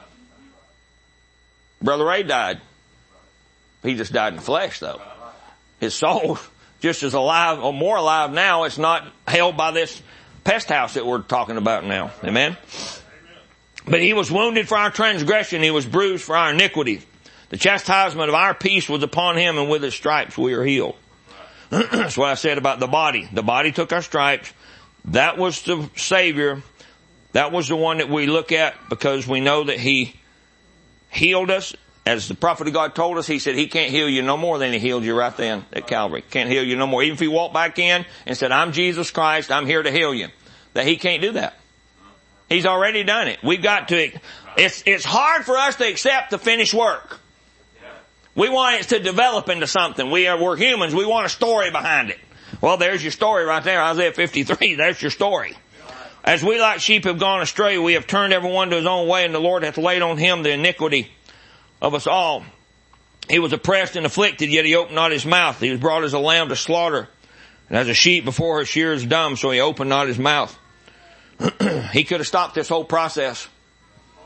Brother Ray died. He just died in the flesh, though. His soul, just as alive, or more alive now, it's not held by this pest house that we're talking about now. Amen? But He was wounded for our transgression. He was bruised for our iniquity. The chastisement of our peace was upon Him, and with His stripes we are healed. That's what I said about the body. The body took our stripes. That was the Savior. That was the one that we look at because we know that He healed us. As the prophet of God told us, He said He can't heal you no more than He healed you right then at Calvary. Can't heal you no more. Even if He walked back in and said, I'm Jesus Christ, I'm here to heal you. That He can't do that. He's already done it. We've got to, it's, it's hard for us to accept the finished work. We want it to develop into something. We are, we're humans. We want a story behind it. Well, there's your story right there. Isaiah fifty-three, there's your story. As we like sheep have gone astray, we have turned every one to his own way, and the Lord hath laid on Him the iniquity of us all. He was oppressed and afflicted, yet He opened not His mouth. He was brought as a lamb to slaughter, and as a sheep before her shears dumb, so He opened not His mouth. He could have stopped this whole process.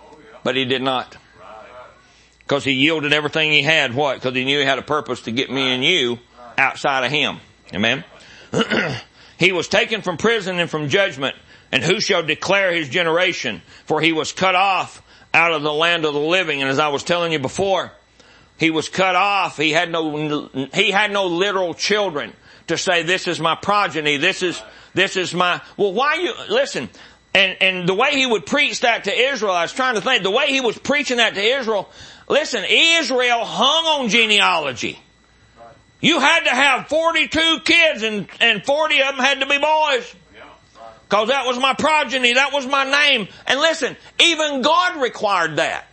But he did not. Because he yielded everything he had. What? Because he knew he had a purpose to get me and you outside of him. Amen? He was taken from prison and from judgment. And who shall declare his generation? For he was cut off out of the land of the living. And as I was telling you before, he was cut off. He had no, he had no literal children to say, this is my progeny. This is, this is my, well, why you, listen, and, and the way he would preach that to Israel, I was trying to think, the way he was preaching that to Israel, listen, Israel hung on genealogy. You had to have forty-two kids and, and forty of them had to be boys. Because that was my progeny, that was my name. And listen, even God required that.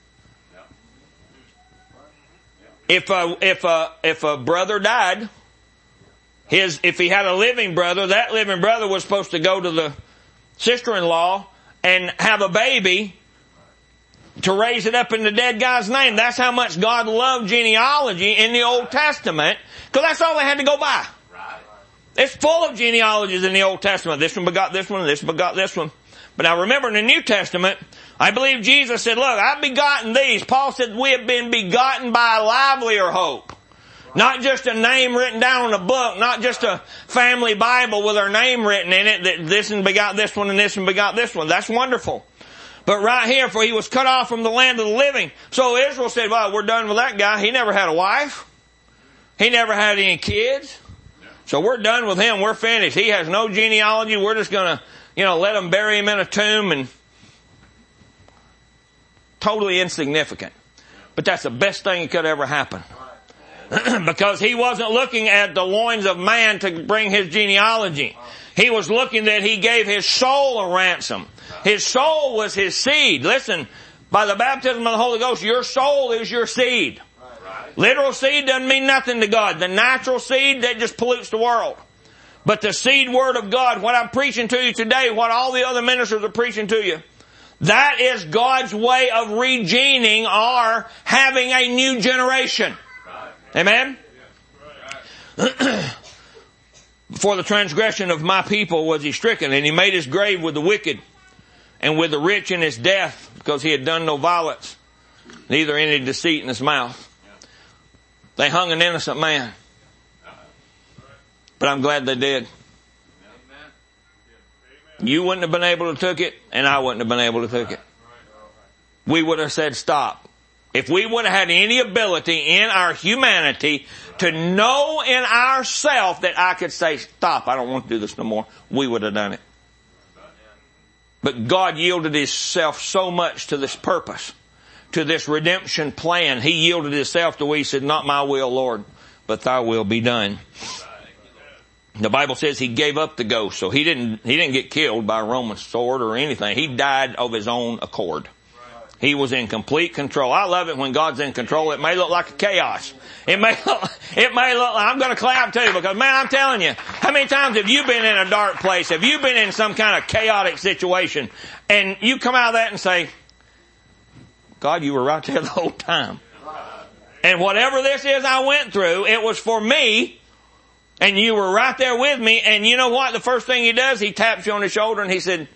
If a, if a, if a brother died, his, if he had a living brother, that living brother was supposed to go to the sister-in-law and have a baby to raise it up in the dead guy's name. That's how much God loved genealogy in the Old Testament, because that's all they had to go by. It's full of genealogies in the Old Testament. This one begot this one, this one begot this one. But now remember, in the New Testament, I believe Jesus said, look, I've begotten these. Paul said we have been begotten by a livelier hope. Not just a name written down in a book, not just a family Bible with our name written in it, that this one begot this one and this one begot this one. That's wonderful. But right here, for he was cut off from the land of the living. So Israel said, well, we're done with that guy. He never had a wife. He never had any kids. So we're done with him. We're finished. He has no genealogy. We're just going to, you know, let him bury him in a tomb, and totally insignificant. But that's the best thing that could ever happen. Because he wasn't looking at the loins of man to bring his genealogy. He was looking that he gave his soul a ransom. His soul was his seed. Listen, by the baptism of the Holy Ghost, your soul is your seed. Literal seed doesn't mean nothing to God. The natural seed, that just pollutes the world. But the seed word of God, what I'm preaching to you today, what all the other ministers are preaching to you, that is God's way of regening or having a new generation. Amen? For the transgression of my people was he stricken, and he made his grave with the wicked and with the rich in his death, because he had done no violence, neither any deceit in his mouth. They hung an innocent man. But I'm glad they did. You wouldn't have been able to took it, and I wouldn't have been able to took it. We would have said stop. If we would have had any ability in our humanity to know in ourselves that I could say stop, I don't want to do this no more, we would have done it. But God yielded himself so much to this purpose, to this redemption plan. He yielded himself to where he said, not my will, Lord, but thy will be done. The Bible says he gave up the ghost, so he didn't, he didn't get killed by a Roman sword or anything. He died of his own accord. He was in complete control. I love it when God's in control. It may look like a chaos. It may look, it may look like, I'm going to clap too, because man, I'm telling you, how many times have you been in a dark place? Have you been in some kind of chaotic situation and you come out of that and say, God, you were right there the whole time. And whatever this is I went through, it was for me, and you were right there with me. And you know what? The first thing he does, he taps you on the shoulder and he said,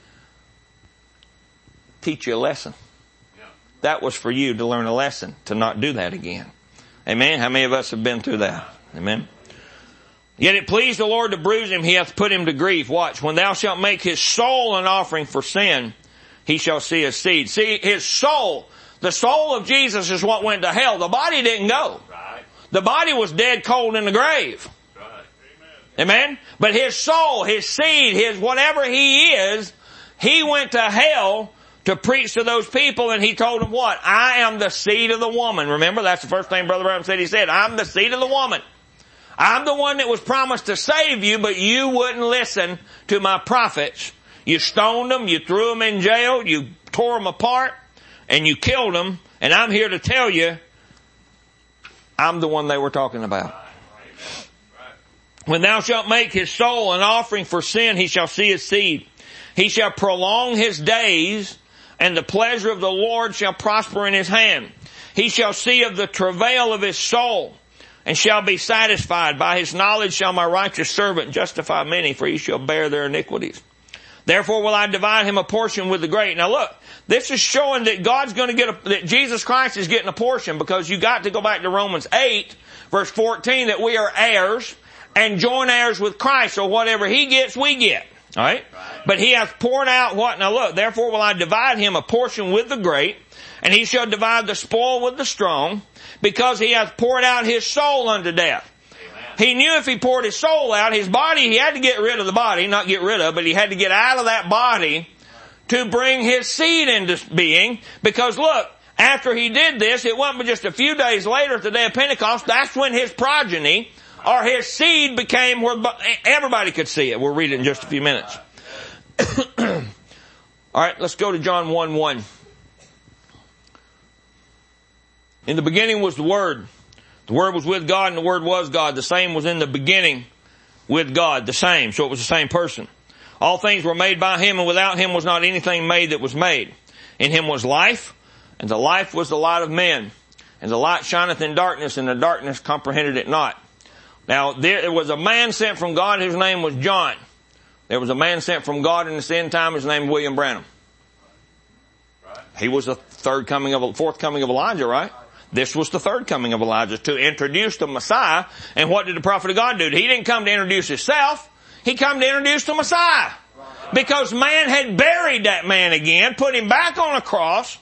teach you a lesson. That was for you to learn a lesson, to not do that again. Amen? How many of us have been through that? Amen? Yet it pleased the Lord to bruise him, he hath put him to grief. Watch, when thou shalt make his soul an offering for sin, he shall see his seed. See, his soul, the soul of Jesus is what went to hell. The body didn't go. The body was dead cold in the grave. Amen? But his soul, his seed, his whatever he is, he went to hell to preach to those people, and he told them what? I am the seed of the woman. Remember, that's the first thing Brother Branham said. He said, I'm the seed of the woman. I'm the one that was promised to save you, but you wouldn't listen to my prophets. You stoned them, you threw them in jail, you tore them apart, and you killed them. And I'm here to tell you, I'm the one they were talking about. When thou shalt make his soul an offering for sin, he shall see his seed. He shall prolong his days, and the pleasure of the Lord shall prosper in his hand. He shall see of the travail of his soul, and shall be satisfied. By his knowledge shall my righteous servant justify many, for he shall bear their iniquities. Therefore will I divide him a portion with the great. Now look, this is showing that God's going to get a, that Jesus Christ is getting a portion, because you got to go back to Romans eight, verse fourteen, that we are heirs and joint heirs with Christ. So whatever he gets, we get. All right? But he hath poured out what? Now look, therefore will I divide him a portion with the great, and he shall divide the spoil with the strong, because he hath poured out his soul unto death. He knew if he poured his soul out, his body, he had to get rid of the body, not get rid of, but he had to get out of that body to bring his seed into being. Because look, after he did this, it wasn't but just a few days later at the day of Pentecost, that's when his progeny, or his seed, became where everybody could see it. We'll read it in just a few minutes. All right, let's go to John one one. In the beginning was the Word. The Word was with God, and the Word was God. The same was in the beginning with God. The same. So it was the same person. All things were made by him, and without him was not anything made that was made. In him was life, and the life was the light of men. And the light shineth in darkness, and the darkness comprehended it not. Now, there was a man sent from God whose name was John. There was a man sent from God in this end time, his name was William Branham. He was the third coming of, fourth coming of Elijah, right? This was the third coming of Elijah, to introduce the Messiah. And what did the prophet of God do? He didn't come to introduce himself. He come to introduce the Messiah. Because man had buried that man again, put him back on a cross.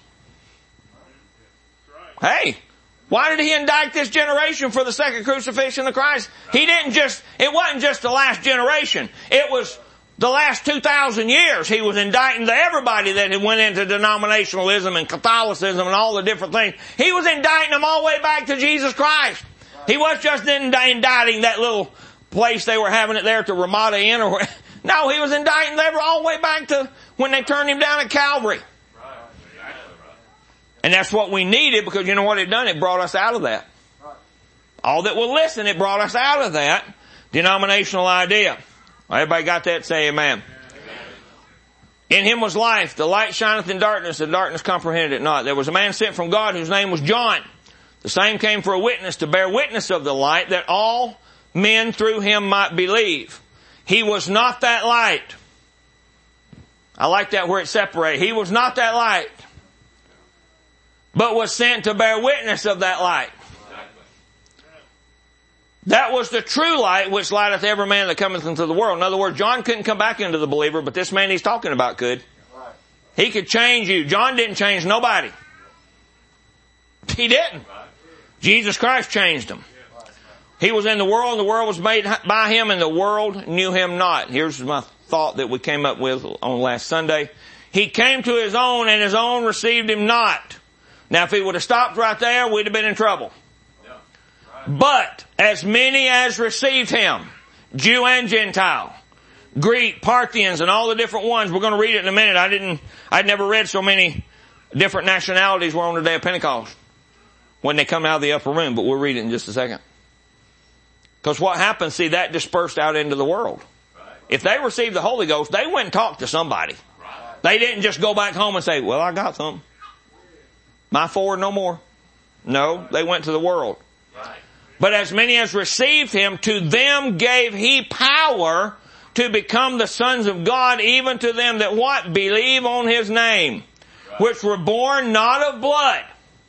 Hey, why did he indict this generation for the second crucifixion of Christ? He didn't just, it wasn't just the last generation. It was the last two thousand years. He was indicting to everybody that had went into denominationalism and Catholicism and all the different things. He was indicting them all the way back to Jesus Christ. He was just indicting that little place they were having it there at the Ramada Inn, or no, he was indicting them all the way back to when they turned him down at Calvary. And that's what we needed, because you know what it done? It brought us out of that. All that will listen, it brought us out of that denominational idea. Everybody got that? Say amen. Amen. In him was life. The light shineth in darkness. The darkness comprehended it not. There was a man sent from God whose name was John. The same came for a witness, to bear witness of the light, that all men through him might believe. He was not that light. I like that where it separates. He was not that light, but was sent to bear witness of that light. That was the true light which lighteth every man that cometh into the world. In other words, John couldn't come back into the believer, but this man he's talking about could. He could change you. John didn't change nobody. He didn't. Jesus Christ changed him. He was in the world, and the world was made by him, and the world knew him not. Here's my thought that we came up with on last Sunday. He came to his own, and his own received him not. Now, if he would have stopped right there, we'd have been in trouble. But as many as received him, Jew and Gentile, Greek, Parthians, and all the different ones, we're going to read it in a minute. I didn't, I'd never read so many different nationalities were on the day of Pentecost when they come out of the upper room, but we'll read it in just a second. Because what happened, see, that dispersed out into the world. If they received the Holy Ghost, they went and talked to somebody. They didn't just go back home and say, well, I got something. My forward no more. No, they went to the world. But as many as received him, to them gave he power to become the sons of God, even to them that what? Believe on his name, which were born not of blood,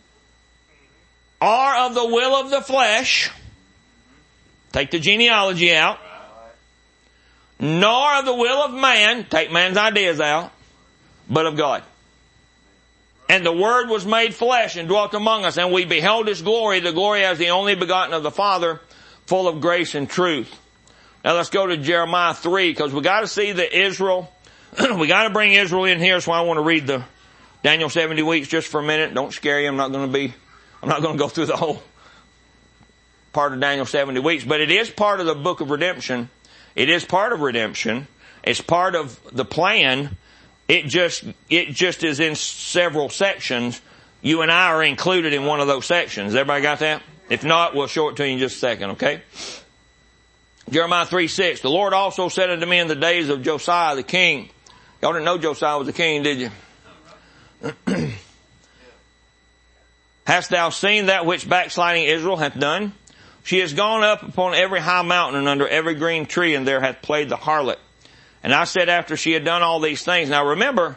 or of the will of the flesh. Take the genealogy out. Nor of the will of man, take man's ideas out, but of God. And the Word was made flesh and dwelt among us, and we beheld his glory, the glory as the only begotten of the Father, full of grace and truth. Now let's go to Jeremiah three, because we got to see the Israel. We got to bring Israel in here, so I want to read the Daniel seventy weeks just for a minute. Don't scare you. I'm not going to be, I'm not going to go through the whole part of Daniel seventy weeks, but it is part of the book of redemption. It is part of redemption. It's part of the plan. It just, it just is in several sections. You and I are included in one of those sections. Everybody got that? If not, we'll show it to you in just a second, okay? Jeremiah three six. The Lord also said unto me in the days of Josiah the king. Y'all didn't know Josiah was the king, did you? Hast thou seen that which backsliding Israel hath done? She has gone up upon every high mountain and under every green tree, and there hath played the harlot, And I said after she had done all these things, now remember,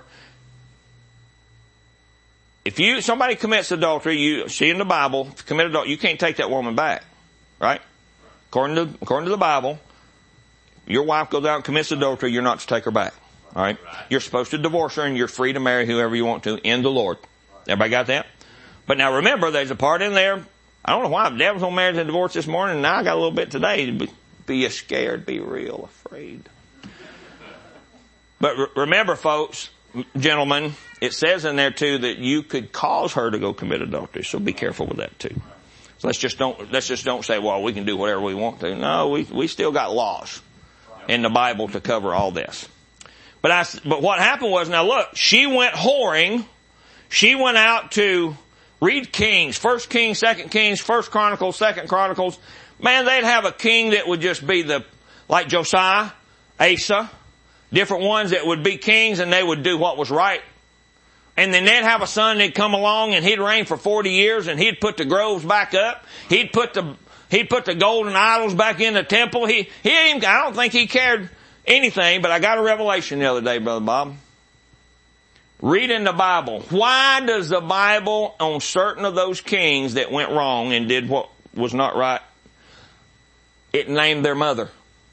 if you, somebody commits adultery, you see in the Bible, commit adultery, you can't take that woman back. Right? According to, according to the Bible, your wife goes out and commits adultery, you're not to take her back. Alright? You're supposed to divorce her and you're free to marry whoever you want to in the Lord. Everybody got that? But now remember, there's a part in there, I don't know why, the devil's on marriage and divorce this morning, and now I got a little bit today. Be, be you scared, be real afraid. But re- remember folks, gentlemen, it says in there too that you could cause her to go commit adultery, so be careful with that too. So let's just don't, let's just don't say, well, we can do whatever we want to. No, we, we still got laws in the Bible to cover all this. But I, but what happened was, now look, she went whoring. She went out to read Kings, First Kings, Second Kings, First Chronicles, Second Chronicles. Man, they'd have a king that would just be the, like Josiah, Asa, different ones that would be kings and they would do what was right. And then they'd have a son that'd come along and he'd reign for forty years and he'd put the groves back up. He'd put the, he'd put the golden idols back in the temple. He, he ain't, I don't think he cared anything, but I got a revelation the other day, Brother Bob. Read in the Bible. Why does the Bible on certain of those kings that went wrong and did what was not right, it named their mother?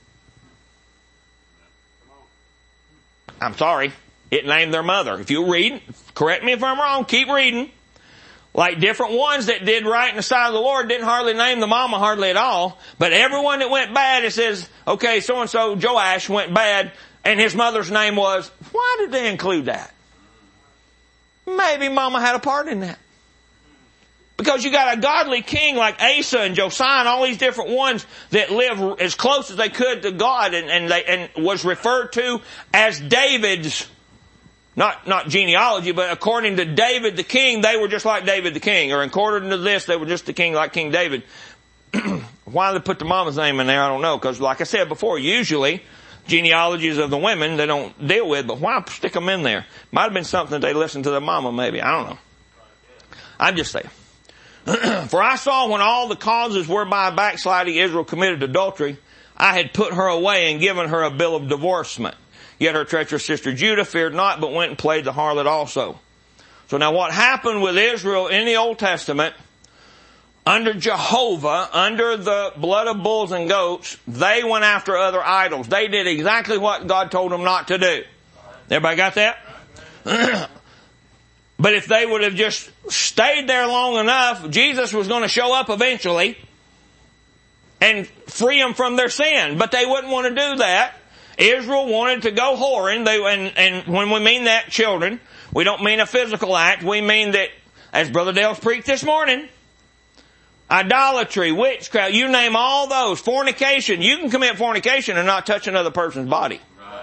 I'm sorry. It named their mother. If you read, correct me if I'm wrong, keep reading. Like different ones that did right in the sight of the Lord didn't hardly name the mama hardly at all. But everyone that went bad, it says, okay, so-and-so Joash went bad and his mother's name was, why did they include that? Maybe mama had a part in that. Because you got a godly king like Asa and Josiah and all these different ones that live as close as they could to God and, and they, and was referred to as David's, not, not genealogy, but according to David the king, they were just like David the king. Or according to this, they were just the king like King David. Why they put the mama's name in there, I don't know. Because like I said before, usually genealogies of the women they don't deal with, but why stick them in there? Might have been something that they listened to their mama maybe. I don't know. I'm just saying. For I saw when all the causes whereby backsliding Israel committed adultery, I had put her away and given her a bill of divorcement. Yet her treacherous sister Judah feared not, but went and played the harlot also. So now what happened with Israel in the Old Testament, under Jehovah, under the blood of bulls and goats, they went after other idols. They did exactly what God told them not to do. Everybody got that? But if they would have just stayed there long enough, Jesus was going to show up eventually and free them from their sin. But they wouldn't want to do that. Israel wanted to go whoring. They, and, and when we mean that, children, we don't mean a physical act. We mean that, as Brother Dale's preached this morning, idolatry, witchcraft, you name all those, fornication. You can commit fornication and not touch another person's body.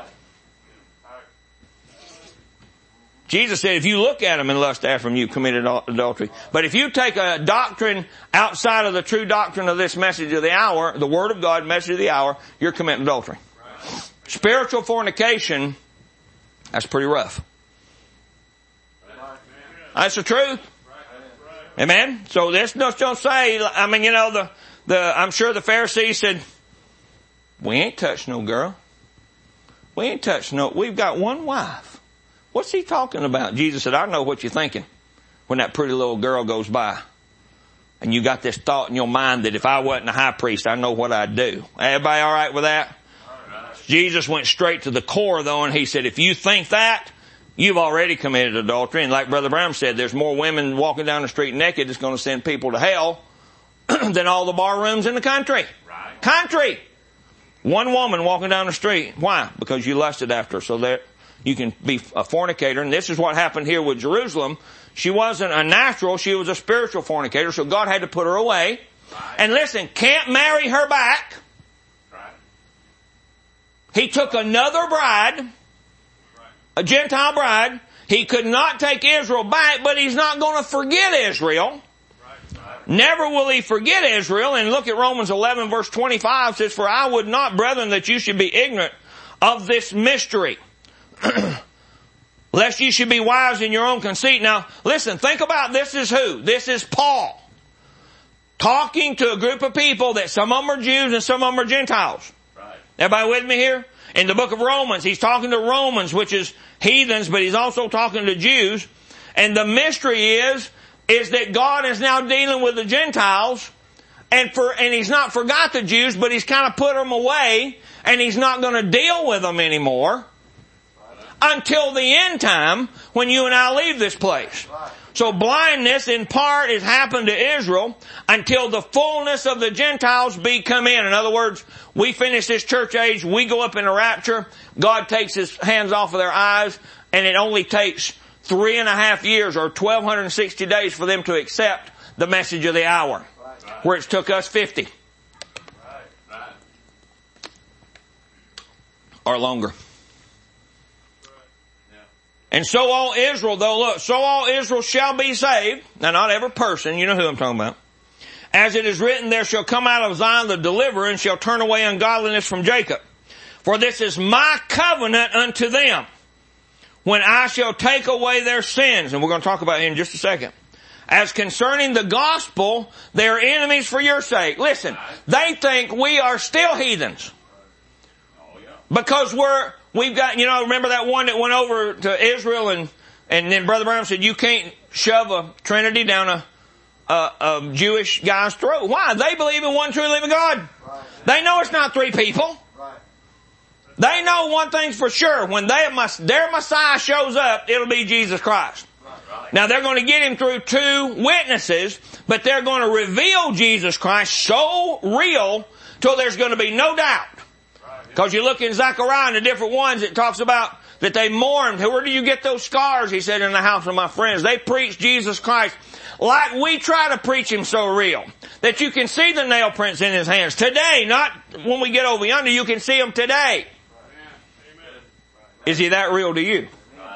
Jesus said, if you look at them and lust after them, you've committed adultery. But if you take a doctrine outside of the true doctrine of this message of the hour, the Word of God, message of the hour, you're committing adultery. Right. Spiritual fornication, that's pretty rough. Right. That's the truth. Right. Amen? So this just don't say, I mean, you know, the, the, I'm sure the Pharisees said, we ain't touched no girl. We ain't touched no, we've got one wife. What's he talking about? Jesus said, I know what you're thinking when that pretty little girl goes by. And you got this thought in your mind that if I wasn't a high priest, I know what I'd do. Everybody all right with that? All right. Jesus went straight to the core though, and he said, if you think that, you've already committed adultery. And like Brother Brown said, there's more women walking down the street naked that's going to send people to hell than all the bar rooms in the country. Right. Country! One woman walking down the street. Why? Because you lusted after her. So there, you can be a fornicator. And this is what happened here with Jerusalem. She wasn't a natural, she was a spiritual fornicator, so God had to put her away. Right. And listen, can't marry her back. Right. He took another bride, right. a Gentile bride. He could not take Israel back, but he's not going to forget Israel. Right. Right. Never will he forget Israel. And look at Romans eleven verse twenty-five, says, for I would not, brethren, that you should be ignorant of this mystery. Lest you should be wise in your own conceit. Now, listen, think about this is who? This is Paul. Talking to a group of people that some of them are Jews and some of them are Gentiles. Right. Everybody with me here? In the book of Romans, he's talking to Romans, which is heathens, but he's also talking to Jews. And the mystery is, is that God is now dealing with the Gentiles, and for, and he's not forgot the Jews, but he's kind of put them away, and he's not going to deal with them anymore until the end time when you and I leave this place. So blindness in part has happened to Israel until the fullness of the Gentiles be come in. In other words, we finish this church age, we go up in a rapture, God takes his hands off of their eyes, and it only takes three and a half years or twelve sixty days for them to accept the message of the hour, where it's took us fifty. Or longer. And so all Israel, though, look, so all Israel shall be saved. Now, not every person, you know who I'm talking about. As it is written, there shall come out of Zion the deliverer, and shall turn away ungodliness from Jacob. For this is my covenant unto them, when I shall take away their sins. And we're going to talk about it in just a second. As concerning the gospel, they are enemies for your sake. Listen, they think we are still heathens. Because we're, we've got, you know, remember that one that went over to Israel and, and then Brother Brown said, you can't shove a Trinity down a, a, a Jewish guy's throat. Why? They believe in one true living God. Right. They know it's not three people. Right. They know one thing's for sure. When they, their Messiah shows up, it'll be Jesus Christ. Right. Now they're going to get him through two witnesses, but they're going to reveal Jesus Christ so real till there's going to be no doubt. Because you look in Zechariah and the different ones, it talks about that they mourned. Where do you get those scars? He said, in the house of my friends. They preach Jesus Christ like we try to preach him so real. That you can see the nail prints in his hands. Today, not when we get over yonder, you can see them today. Is he that real to you?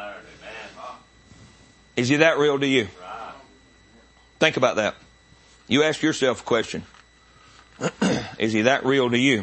Is he that real to you? Think about that. You ask yourself a question. Is he that real to you?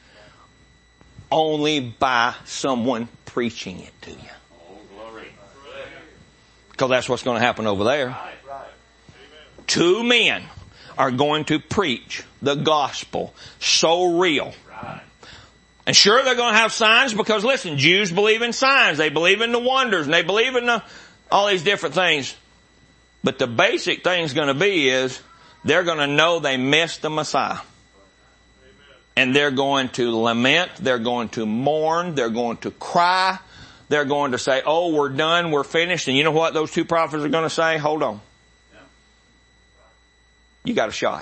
Only by someone preaching it to you. Because that's what's going to happen over there. Two men are going to preach the gospel so real. And sure, they're going to have signs because, listen, Jews believe in signs. They believe in the wonders and they believe in the, all these different things. But the basic thing's going to be is they're going to know they missed the Messiah. And they're going to lament, they're going to mourn, they're going to cry, they're going to say, oh, we're done, we're finished. And you know what those two prophets are going to say? Hold on. You got a shot.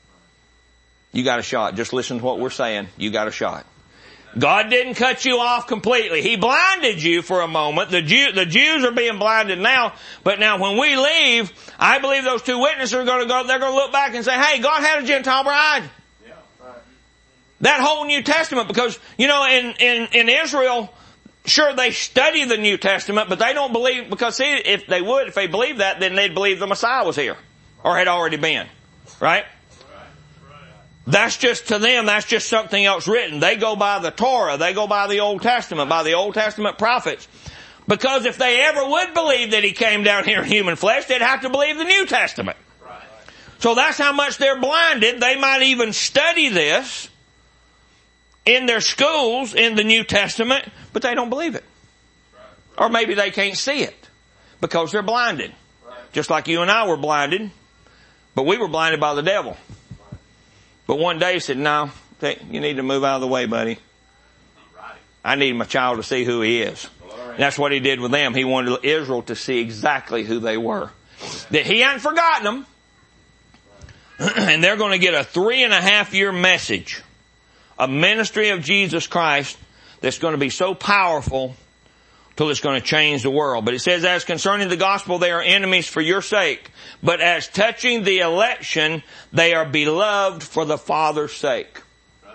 You got a shot. Just listen to what we're saying. You got a shot. God didn't cut you off completely. He blinded you for a moment. The, Jew, the Jews are being blinded now, but now when we leave, I believe those two witnesses are going to go, they're going to look back and say, hey, God had a Gentile bride. That whole New Testament, because, you know, in, in, in Israel, sure, they study the New Testament, but they don't believe, because see, if they would, if they believed that, then they'd believe the Messiah was here, or had already been. Right? That's just, to them, that's just something else written. They go by the Torah, they go by the Old Testament, by the Old Testament prophets. Because if they ever would believe that he came down here in human flesh, they'd have to believe the New Testament. So that's how much they're blinded. They might even study this in their schools in the New Testament, but they don't believe it. Or maybe they can't see it because they're blinded. Just like you and I were blinded, but we were blinded by the devil. But one day he said, no, you need to move out of the way, buddy. I need my child to see who he is. And that's what he did with them. He wanted Israel to see exactly who they were. That he hadn't forgotten them. And they're going to get a three and a half year message. A ministry of Jesus Christ that's going to be so powerful till it's going to change the world. But it says, as concerning the gospel, they are enemies for your sake. But as touching the election, they are beloved for the Father's sake.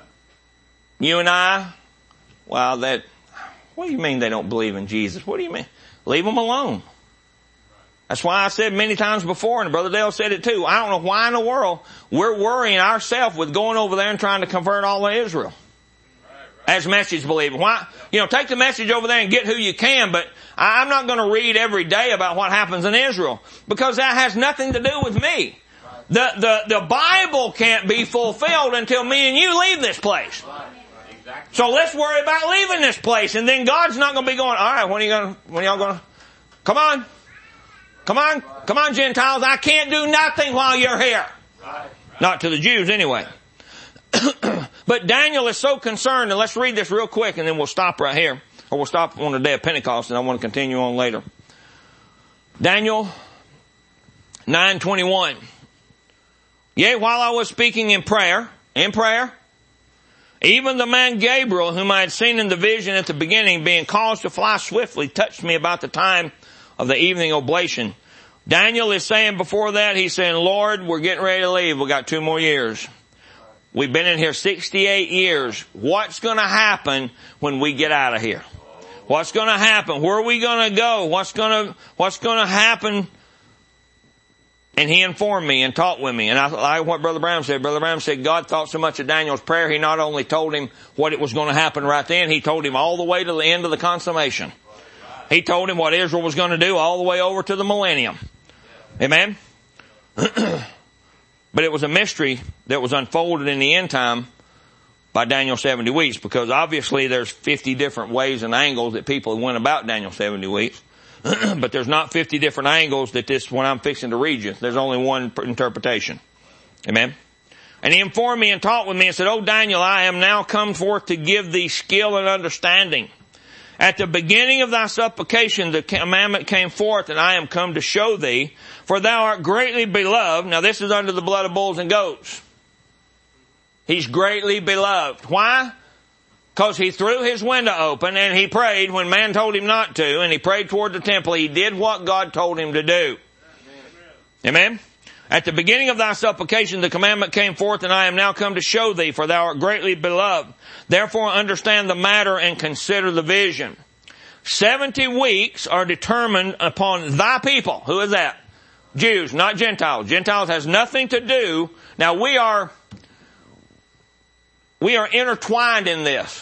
You and I, well, that, what do you mean they don't believe in Jesus? What do you mean? Leave them alone. That's why I said many times before, and Brother Dale said it too, I don't know why in the world we're worrying ourselves with going over there and trying to convert all of Israel. As message believers. Why? You know, take the message over there and get who you can, but I'm not going to read every day about what happens in Israel, because that has nothing to do with me. The, the, the Bible can't be fulfilled until me and you leave this place. So let's worry about leaving this place, and then God's not going to be going, all right, when are you going to, when are y'all going to, come on. Come on, come on, Gentiles, I can't do nothing while you're here. Not to the Jews anyway. But Daniel is so concerned, and let's read this real quick and then we'll stop right here. Or we'll stop on the day of Pentecost and I want to continue on later. Daniel nine twenty-one. Yea, while I was speaking in prayer, in prayer, even the man Gabriel, whom I had seen in the vision at the beginning, being caused to fly swiftly, touched me about the time of the evening oblation. Daniel is saying before that, he's saying, Lord, we're getting ready to leave. We've got two more years. We've been in here sixty-eight years. What's going to happen when we get out of here? What's going to happen? Where are we going to go? What's going to, what's going to happen? And he informed me and talked with me. And I like what Brother Brown said. Brother Brown said God thought so much of Daniel's prayer, he not only told him what it was going to happen right then, he told him all the way to the end of the consummation. He told him what Israel was going to do all the way over to the millennium. Amen? But it was a mystery that was unfolded in the end time by Daniel seventy weeks, because obviously there's fifty different ways and angles that people went about Daniel seventy weeks. But there's not fifty different angles that this one I'm fixing to read you. There's only one interpretation. Amen? And he informed me and talked with me and said, O Daniel, I am now come forth to give thee skill and understanding. At the beginning of thy supplication, the commandment came forth, and I am come to show thee, for thou art greatly beloved. Now this is under the blood of bulls and goats. He's greatly beloved. Why? Because he threw his window open and he prayed when man told him not to, and he prayed toward the temple. He did what God told him to do. Amen? Amen? At the beginning of thy supplication, the commandment came forth, and I am now come to show thee, for thou art greatly beloved. Therefore understand the matter and consider the vision. Seventy weeks are determined upon thy people. Who is that? Jews, not Gentiles. Gentiles has nothing to do. Now we are, we are intertwined in this,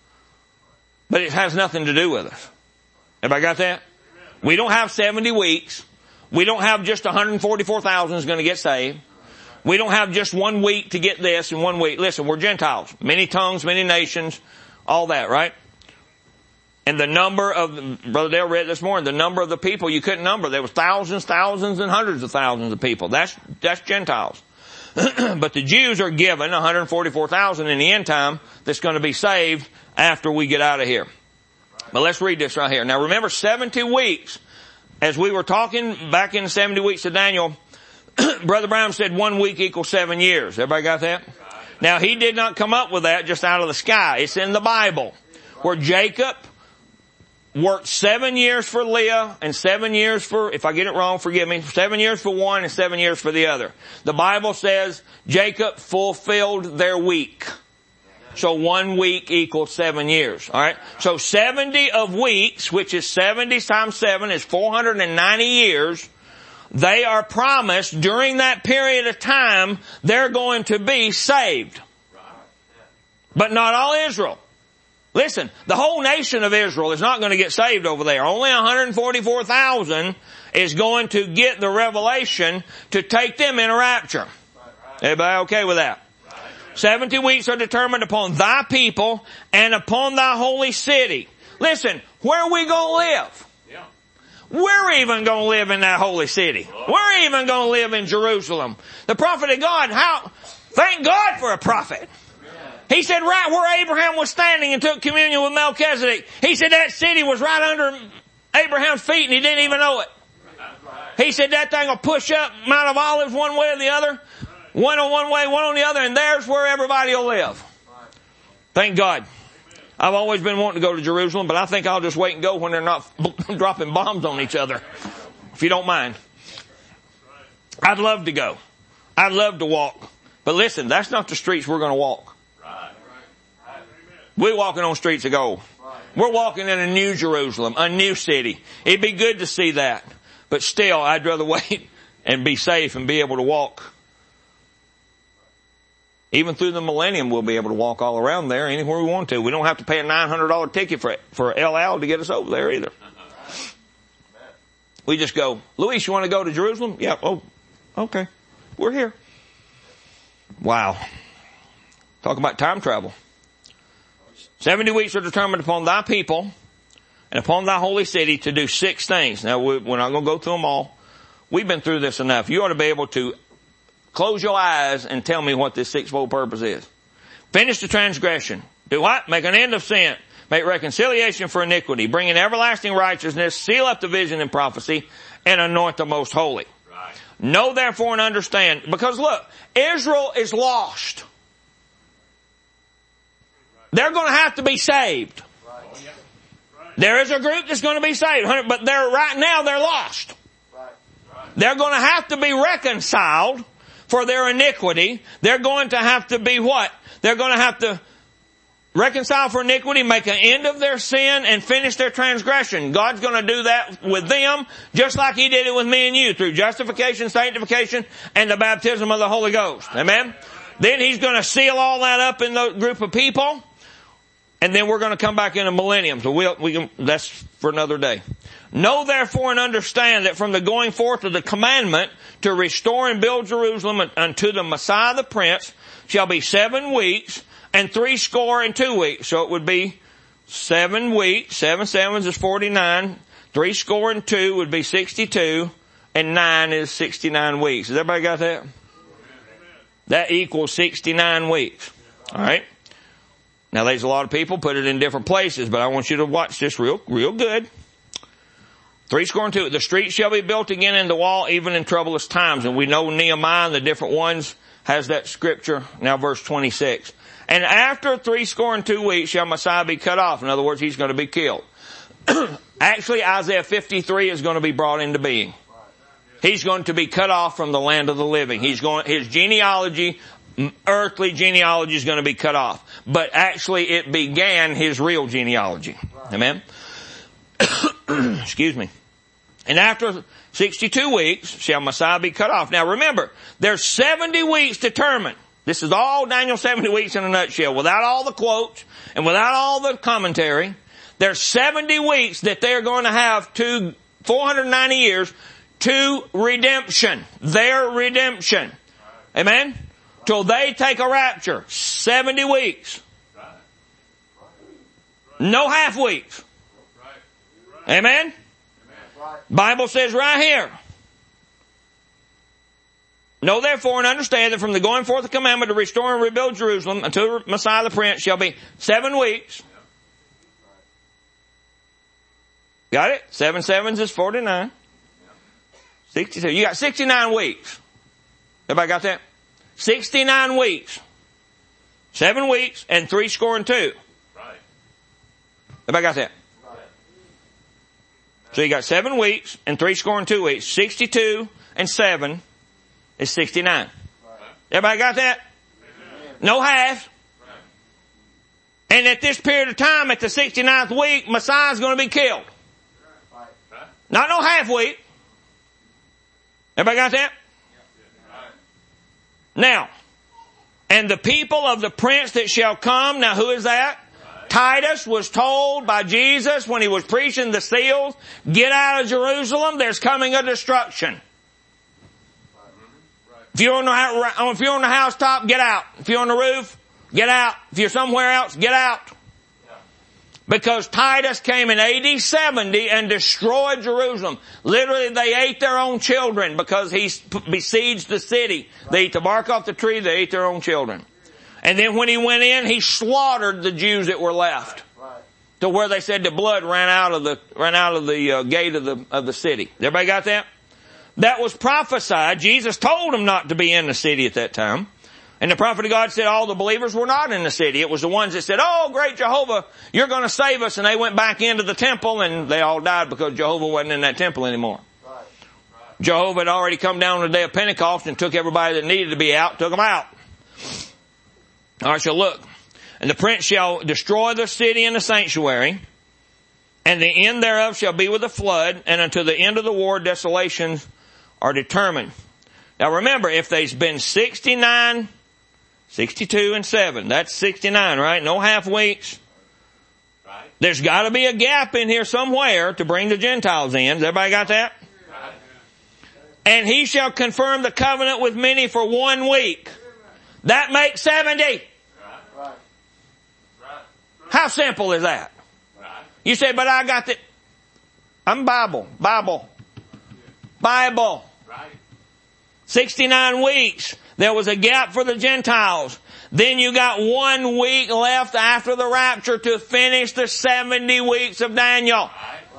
but it has nothing to do with us. Everybody got that? We don't have seventy weeks. We don't have just one hundred forty-four thousand is going to get saved. We don't have just one week to get this and one week. Listen, we're Gentiles. Many tongues, many nations, all that, right? And the number of, Brother Dale read this morning, the number of the people you couldn't number. There was thousands, thousands, and hundreds of thousands of people. That's, that's Gentiles. But the Jews are given one hundred forty-four thousand in the end time that's going to be saved after we get out of here. But let's read this right here. Now remember, seventy weeks. As we were talking back in seventy weeks of Daniel, Brother Brown said one week equals seven years. Everybody got that? Now he did not come up with that just out of the sky. It's in the Bible, where Jacob worked seven years for Leah and seven years for, if I get it wrong, forgive me, seven years for one and seven years for the other. The Bible says Jacob fulfilled their week. So one week equals seven years. Alright? So seventy of weeks, which is seventy times seven, is four hundred ninety years. They are promised during that period of time they're going to be saved. But not all Israel. Listen, the whole nation of Israel is not going to get saved over there. Only one hundred forty-four thousand is going to get the revelation to take them in a rapture. Everybody okay with that? Seventy weeks are determined upon thy people and upon thy holy city. Listen, where are we going to live? Yeah. We're even going to live in that holy city. Oh. We're even going to live in Jerusalem. The prophet of God, how, thank God for a prophet. Yeah. He said right where Abraham was standing and took communion with Melchizedek, he said that city was right under Abraham's feet and he didn't even know it. He said that thing will push up Mount of Olives one way or the other. One on one way, one on the other, and there's where everybody will live. Thank God. I've always been wanting to go to Jerusalem, but I think I'll just wait and go when they're not dropping bombs on each other. If you don't mind. I'd love to go. I'd love to walk. But listen, that's not the streets we're going to walk. We're walking on streets of gold. We're walking in a new Jerusalem, a new city. It'd be good to see that. But still, I'd rather wait and be safe and be able to walk. Even through the millennium, we'll be able to walk all around there anywhere we want to. We don't have to pay a nine hundred dollars ticket for, for El Al to get us over there either. We just go, Luis, you want to go to Jerusalem? Yeah. Oh, okay. We're here. Wow. Talk about time travel. Seventy weeks are determined upon thy people and upon thy holy city to do six things. Now, we're not going to go through them all. We've been through this enough. You ought to be able to close your eyes and tell me what this sixfold purpose is. Finish the transgression. Do what? Make an end of sin. Make reconciliation for iniquity. Bring in everlasting righteousness. Seal up the vision and prophecy. And anoint the most holy. Right. Know therefore and understand. Because look, Israel is lost. They're going to have to be saved. Right. There is a group that's going to be saved. But they're right now they're lost. Right. Right. They're going to have to be reconciled for their iniquity. They're going to have to be what? They're going to have to reconcile for iniquity, make an end of their sin, and finish their transgression. God's going to do that with them, just like He did it with me and you, through justification, sanctification, and the baptism of the Holy Ghost. Amen? Then He's going to seal all that up in the group of people, and then we're going to come back in a millennium. So we'll, we can, that's for another day. Know therefore and understand that from the going forth of the commandment to restore and build Jerusalem unto the Messiah the Prince shall be seven weeks, and three score and two weeks. So it would be seven weeks. Seven sevens is forty-nine. Three score and two would be sixty-two. And nine is sixty-nine weeks. Has everybody got that? That equals sixty-nine weeks. Alright? Now there's a lot of people put it in different places, but I want you to watch this real, real good. Three score and two. The street shall be built again in the wall, even in troublous times. And we know Nehemiah and the different ones has that scripture. Now verse twenty-six. And after three score and two weeks shall Messiah be cut off. In other words, He's going to be killed. Actually, Isaiah fifty-three is going to be brought into being. He's going to be cut off from the land of the living. He's going, his genealogy, earthly genealogy is going to be cut off. But actually it began his real genealogy. Amen? Excuse me. And after sixty-two weeks shall Messiah be cut off. Now remember, there's seventy weeks determined. This is all Daniel's seventy weeks in a nutshell. Without all the quotes and without all the commentary, there's seventy weeks that they're going to have to, four hundred ninety years, to redemption. Their redemption. Amen? Till they take a rapture. seventy weeks. No half weeks. Amen? Bible says right here. Know therefore and understand that from the going forth of the commandment to restore and rebuild Jerusalem until Messiah the Prince shall be seven weeks. Got it? Seven sevens is forty-nine. sixty-two. You got sixty-nine weeks. Everybody got that? sixty-nine weeks. Seven weeks and three score and two. Right. Everybody got that? Right. So you got seven weeks and three score and two weeks. sixty-two and seven. It's sixty-nine. Right. Everybody got that? Amen. No half. Right. And at this period of time, at the sixty-ninth week, Messiah's going to be killed. Right. Not no half week. Everybody got that? Right. Now, and the people of the prince that shall come, now who is that? Right. Titus was told by Jesus when he was preaching the seals, get out of Jerusalem, there's coming a destruction. If you're on the, if you're on the housetop, get out. If you're on the roof, get out. If you're somewhere else, get out. Because Titus came in A D seventy and destroyed Jerusalem. Literally, they ate their own children because he besieged the city. They ate the bark off the tree, they ate their own children. And then when he went in, he slaughtered the Jews that were left. To where they said the blood ran out of the, ran out of the uh, gate of the, of the city. Everybody got that? That was prophesied. Jesus told them not to be in the city at that time. And the prophet of God said all the believers were not in the city. It was the ones that said, oh, great Jehovah, you're going to save us. And they went back into the temple and they all died because Jehovah wasn't in that temple anymore. Right. Right. Jehovah had already come down on the day of Pentecost and took everybody that needed to be out, took them out. All right, so look. And the prince shall destroy the city and the sanctuary, and the end thereof shall be with a flood, and unto the end of the war desolations are determined. Now remember, if there's been sixty-nine, sixty-two and seven, that's sixty-nine, right? No half weeks. Right. There's got to be a gap in here somewhere to bring the Gentiles in. Has everybody got that? Right. And he shall confirm the covenant with many for one week. That makes seventy. Right. Right. How simple is that? You say, but I got the, I'm Bible, Bible, Bible. sixty-nine weeks. There was a gap for the Gentiles. Then you got one week left after the rapture to finish the seventy weeks of Daniel.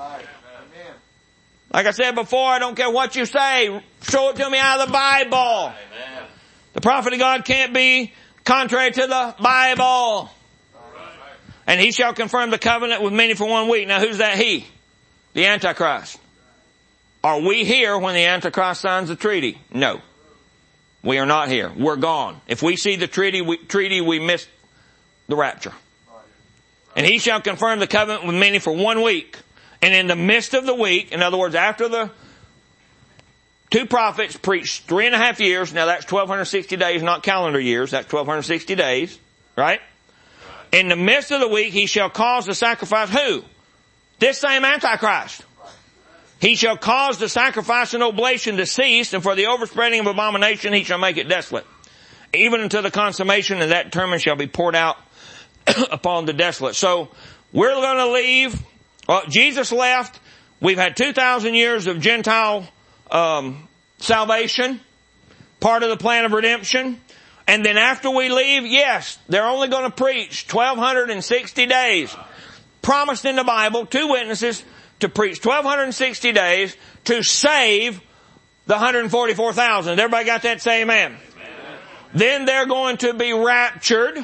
Like I said before, I don't care what you say. Show it to me out of the Bible. The prophet of God can't be contrary to the Bible. And he shall confirm the covenant with many for one week. Now who's that he? The Antichrist. Are we here when the Antichrist signs the treaty? No. We are not here. We're gone. If we see the treaty, we, treaty, we miss the rapture. And he shall confirm the covenant with many for one week. And in the midst of the week, in other words, after the two prophets preached three and a half years, now that's twelve sixty days, not calendar years, that's twelve sixty days, right? In the midst of the week, he shall cause the sacrifice, who? This same Antichrist. He shall cause the sacrifice and oblation to cease, and for the overspreading of abomination he shall make it desolate. Even until the consummation, and that term shall be poured out upon the desolate. So, we're going to leave. Well, Jesus left. We've had two thousand years of Gentile um, salvation, part of the plan of redemption. And then after we leave, yes, they're only going to preach twelve sixty days. Promised in the Bible, two witnesses, to preach twelve sixty days to save the one hundred forty-four thousand. Everybody got that? Say amen. Amen. Then they're going to be raptured.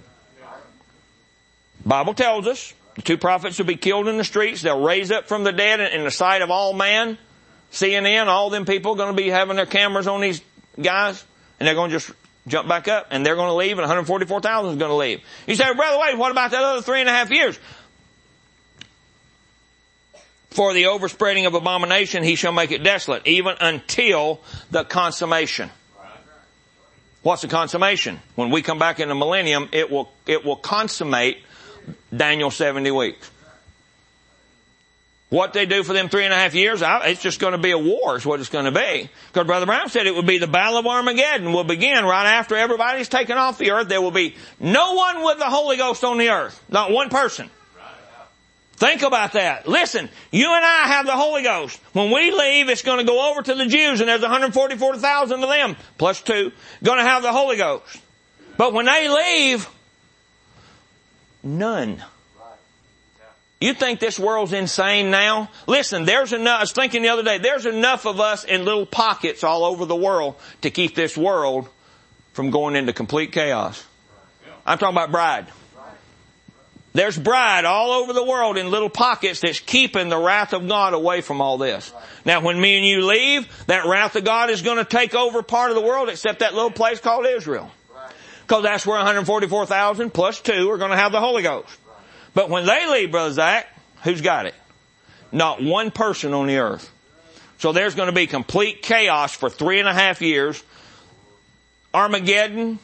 Bible tells us the two prophets will be killed in the streets. They'll raise up from the dead in the sight of all man. C N N, all them people are going to be having their cameras on these guys, and they're going to just jump back up, and they're going to leave, and one hundred forty-four thousand is going to leave. You say, Brother Wade, what about that other three and a half years? For the overspreading of abomination, he shall make it desolate, even until the consummation. What's the consummation? When we come back in the millennium, it will, it will consummate Daniel's seventy weeks. What they do for them three and a half years, it's just going to be a war is what it's going to be. Because Brother Brown said it would be the Battle of Armageddon will begin right after everybody's taken off the earth. There will be no one with the Holy Ghost on the earth. Not one person. Think about that. Listen, you and I have the Holy Ghost. When we leave, it's going to go over to the Jews, and there's one hundred forty-four thousand of them, plus two, going to have the Holy Ghost. But when they leave, none. You think this world's insane now? Listen, there's enough, I was thinking the other day, there's enough of us in little pockets all over the world to keep this world from going into complete chaos. I'm talking about bride. There's bride all over the world in little pockets that's keeping the wrath of God away from all this. Now when me and you leave, that wrath of God is going to take over part of the world except that little place called Israel. Because that's where one hundred forty-four thousand plus two are going to have the Holy Ghost. But when they leave, Brother Zach, who's got it? Not one person on the earth. So there's going to be complete chaos for three and a half years. Armageddon.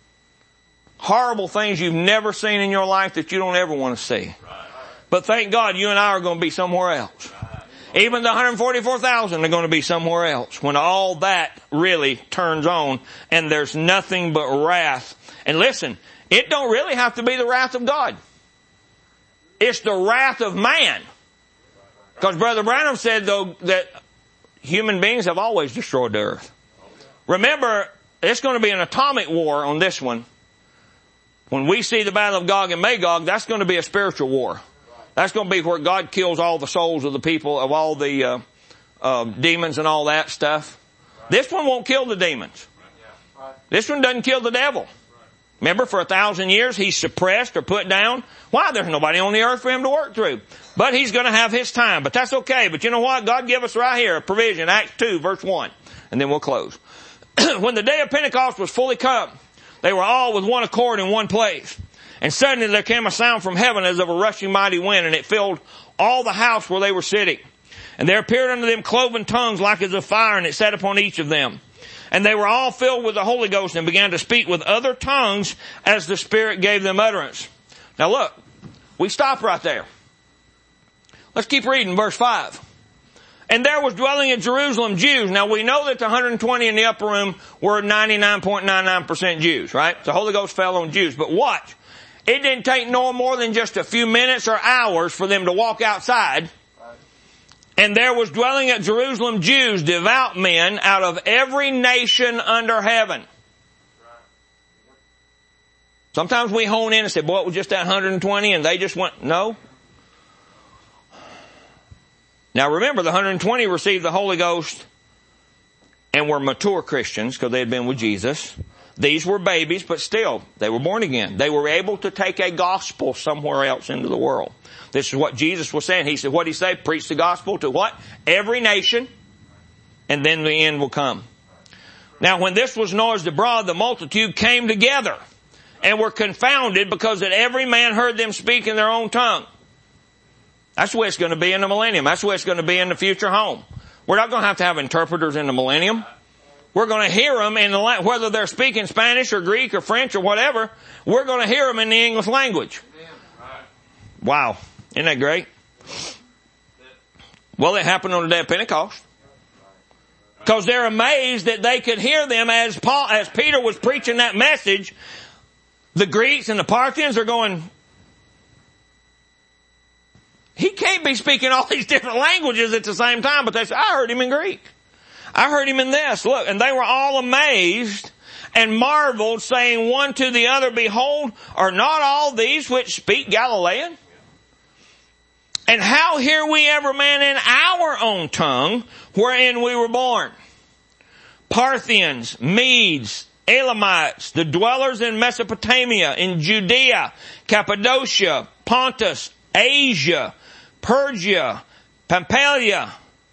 Horrible things you've never seen in your life that you don't ever want to see. But thank God you and I are going to be somewhere else. Even the one hundred forty-four thousand are going to be somewhere else when all that really turns on and there's nothing but wrath. And listen, it don't really have to be the wrath of God. It's the wrath of man. Because Brother Branham said, though, that human beings have always destroyed the earth. Remember, it's going to be an atomic war on this one. When we see the battle of Gog and Magog, that's going to be a spiritual war. That's going to be where God kills all the souls of the people, of all the uh, uh, demons and all that stuff. This one won't kill the demons. This one doesn't kill the devil. Remember, for a thousand years, he's suppressed or put down. Why? There's nobody on the earth for him to work through. But he's going to have his time. But that's okay. But you know what? God gave us right here a provision, Acts two, verse one. And then we'll close. When the day of Pentecost was fully come, they were all with one accord in one place. And suddenly there came a sound from heaven as of a rushing mighty wind, and it filled all the house where they were sitting. And there appeared unto them cloven tongues like as of fire, and it sat upon each of them. And they were all filled with the Holy Ghost and began to speak with other tongues as the Spirit gave them utterance. Now look, we stop right there. Let's keep reading verse five. And there was dwelling in Jerusalem Jews. Now we know that the one hundred twenty in the upper room were ninety-nine point nine nine percent Jews, right? The Holy Ghost fell on Jews. But watch. It didn't take no more than just a few minutes or hours for them to walk outside. And there was dwelling at Jerusalem Jews, devout men, out of every nation under heaven. Sometimes we hone in and say, boy, it was just that one hundred twenty and they just went, no. Now remember, the one hundred twenty received the Holy Ghost and were mature Christians because they had been with Jesus. These were babies, but still, they were born again. They were able to take a gospel somewhere else into the world. This is what Jesus was saying. He said, what did he say? Preach the gospel to what? Every nation, and then the end will come. Now, when this was noised abroad, the multitude came together and were confounded because that every man heard them speak in their own tongue. That's the way it's going to be in the millennium. That's the way it's going to be in the future home. We're not going to have to have interpreters in the millennium. We're going to hear them in the, whether they're speaking Spanish or Greek or French or whatever, we're going to hear them in the English language. Wow. Isn't that great? Well, it happened on the day of Pentecost. Because they're amazed that they could hear them as Paul, as Peter was preaching that message. The Greeks and the Parthians are going, he can't be speaking all these different languages at the same time, but they say, I heard him in Greek. I heard him in this. Look, and they were all amazed and marveled, saying one to the other, behold, are not all these which speak Galilean? And how hear we every man in our own tongue wherein we were born? Parthians, Medes, Elamites, the dwellers in Mesopotamia, in Judea, Cappadocia, Pontus, Asia, Persia, Pamphylia,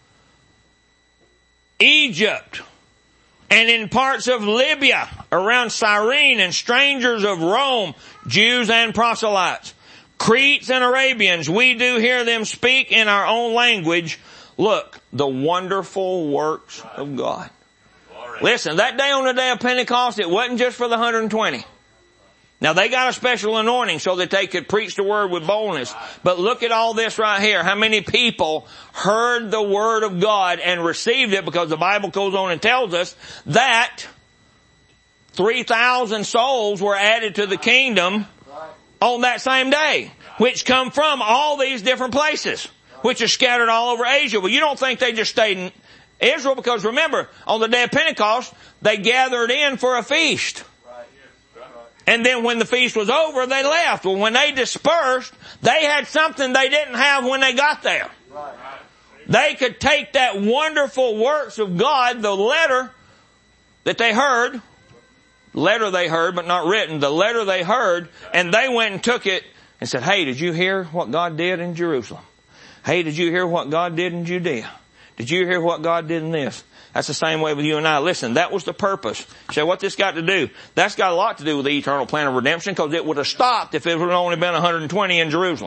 Egypt, and in parts of Libya, around Cyrene, and strangers of Rome, Jews and proselytes, Cretes and Arabians, we do hear them speak in our own language. Look, the wonderful works of God. Listen, that day on the day of Pentecost, it wasn't just for the one hundred twenty. Now they got a special anointing so that they could preach the word with boldness. But look at all this right here. How many people heard the word of God and received it, because the Bible goes on and tells us that three thousand souls were added to the kingdom on that same day, which come from all these different places, which are scattered all over Asia. Well, you don't think they just stayed in Israel, because remember, on the day of Pentecost, they gathered in for a feast. And then when the feast was over, they left. Well, when they dispersed, they had something they didn't have when they got there. They could take that wonderful works of God, the letter that they heard, letter they heard, but not written, the letter they heard, and they went and took it and said, hey, did you hear what God did in Jerusalem? Hey, did you hear what God did in Judea? Did you hear what God did in this? That's the same way with you and I. Listen, that was the purpose. So what this got to do? That's got a lot to do with the eternal plan of redemption, because it would have stopped if it would have only been one hundred twenty in Jerusalem.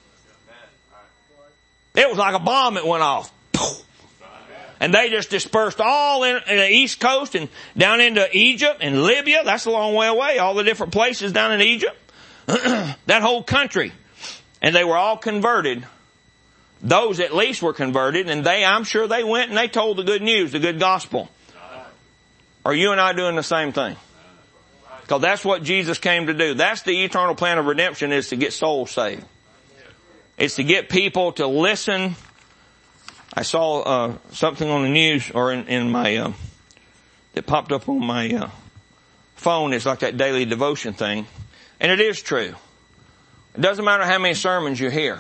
It was like a bomb that went off. And they just dispersed all in, in the east coast and down into Egypt and Libya. That's a long way away. All the different places down in Egypt. That whole country. And they were all converted. Those at least were converted, and they, I'm sure they went and they told the good news, the good gospel. Are you and I doing the same thing? Because that's what Jesus came to do. That's the eternal plan of redemption, is to get souls saved. It's to get people to listen. I saw uh, something on the news, or in, in my, uh, that popped up on my uh, phone. It's like that daily devotion thing. And it is true. It doesn't matter how many sermons you hear.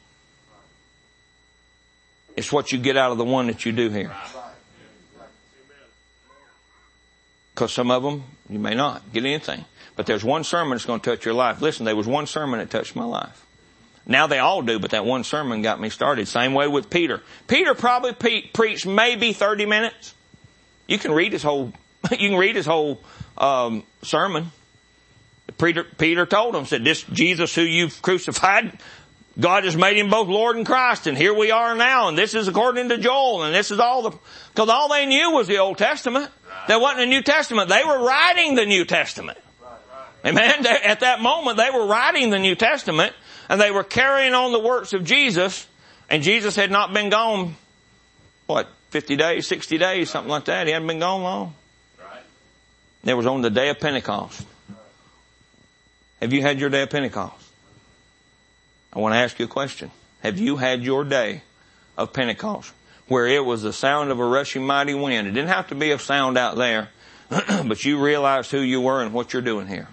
It's what you get out of the one that you do hear. Because some of them, you may not get anything. But there's one sermon that's going to touch your life. Listen, there was one sermon that touched my life. Now they all do, but that one sermon got me started. Same way with Peter. Peter probably pe- preached maybe thirty minutes. You can read his whole, you can read his whole um, sermon. Peter, Peter told him, said, this Jesus who you've crucified, God has made him both Lord and Christ, and here we are now, and this is according to Joel, and this is all the, because all they knew was the Old Testament. There wasn't a New Testament. They were writing the New Testament. Amen? At that moment, they were writing the New Testament, and they were carrying on the works of Jesus, and Jesus had not been gone, what, fifty days, sixty days, something like that. He hadn't been gone long. It was on the day of Pentecost. Have you had your day of Pentecost? I want to ask you a question. Have you had your day of Pentecost where it was the sound of a rushing mighty wind? It didn't have to be a sound out there, but you realized who you were and what you're doing here.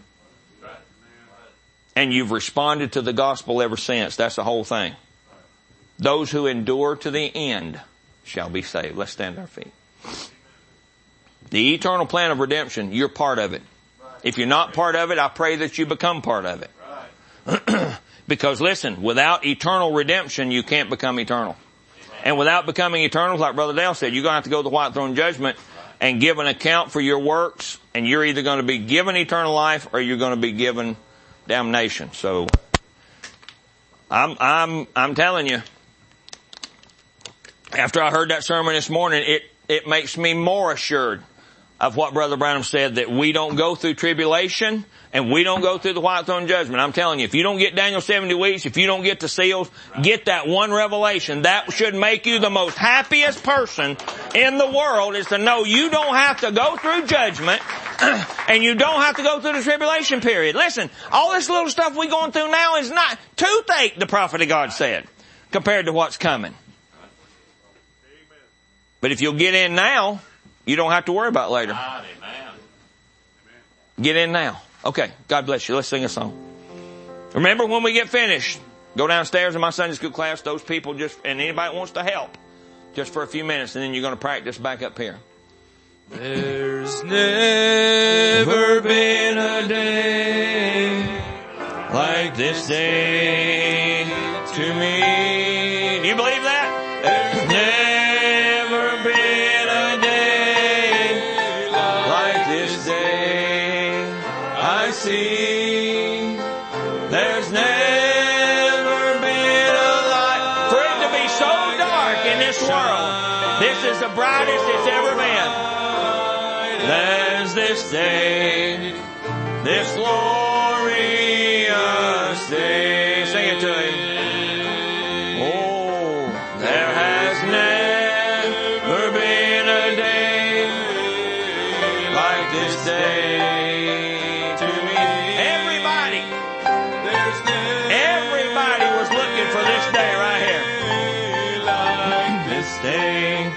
And you've responded to the gospel ever since. That's the whole thing. Those who endure to the end shall be saved. Let's stand to our feet. The eternal plan of redemption, you're part of it. If you're not part of it, I pray that you become part of it. Because listen, without eternal redemption, you can't become eternal. And without becoming eternal, like Brother Dale said, you're going to have to go to the white throne judgment and give an account for your works. And you're either going to be given eternal life or you're going to be given damnation. So, I'm, I'm, I'm telling you, after I heard that sermon this morning, it, it makes me more assured of what Brother Branham said, that we don't go through tribulation and we don't go through the white throne judgment. I'm telling you, if you don't get Daniel seventy weeks, if you don't get the seals, get that one revelation. That should make you the most happiest person in the world, is to know you don't have to go through judgment and you don't have to go through the tribulation period. Listen, all this little stuff we're going through now is not toothache, the prophet of God said, compared to what's coming. But if you'll get in now, you don't have to worry about later. Get in now. Okay, God bless you. Let's sing a song. Remember, when we get finished, go downstairs in my Sunday school class. Those people just, and anybody that wants to help, just for a few minutes, and then you're going to practice back up here. There's never been a day like this day to me. Do you believe that? There's never been a day like this day I see. There's never been a light. For it to be so dark in this world, this is the brightest it's ever been. There's this day, this glorious day. Sing it to him. Oh, there has never been a day like this day to me. Everybody, everybody was looking for this day right here. Like this day.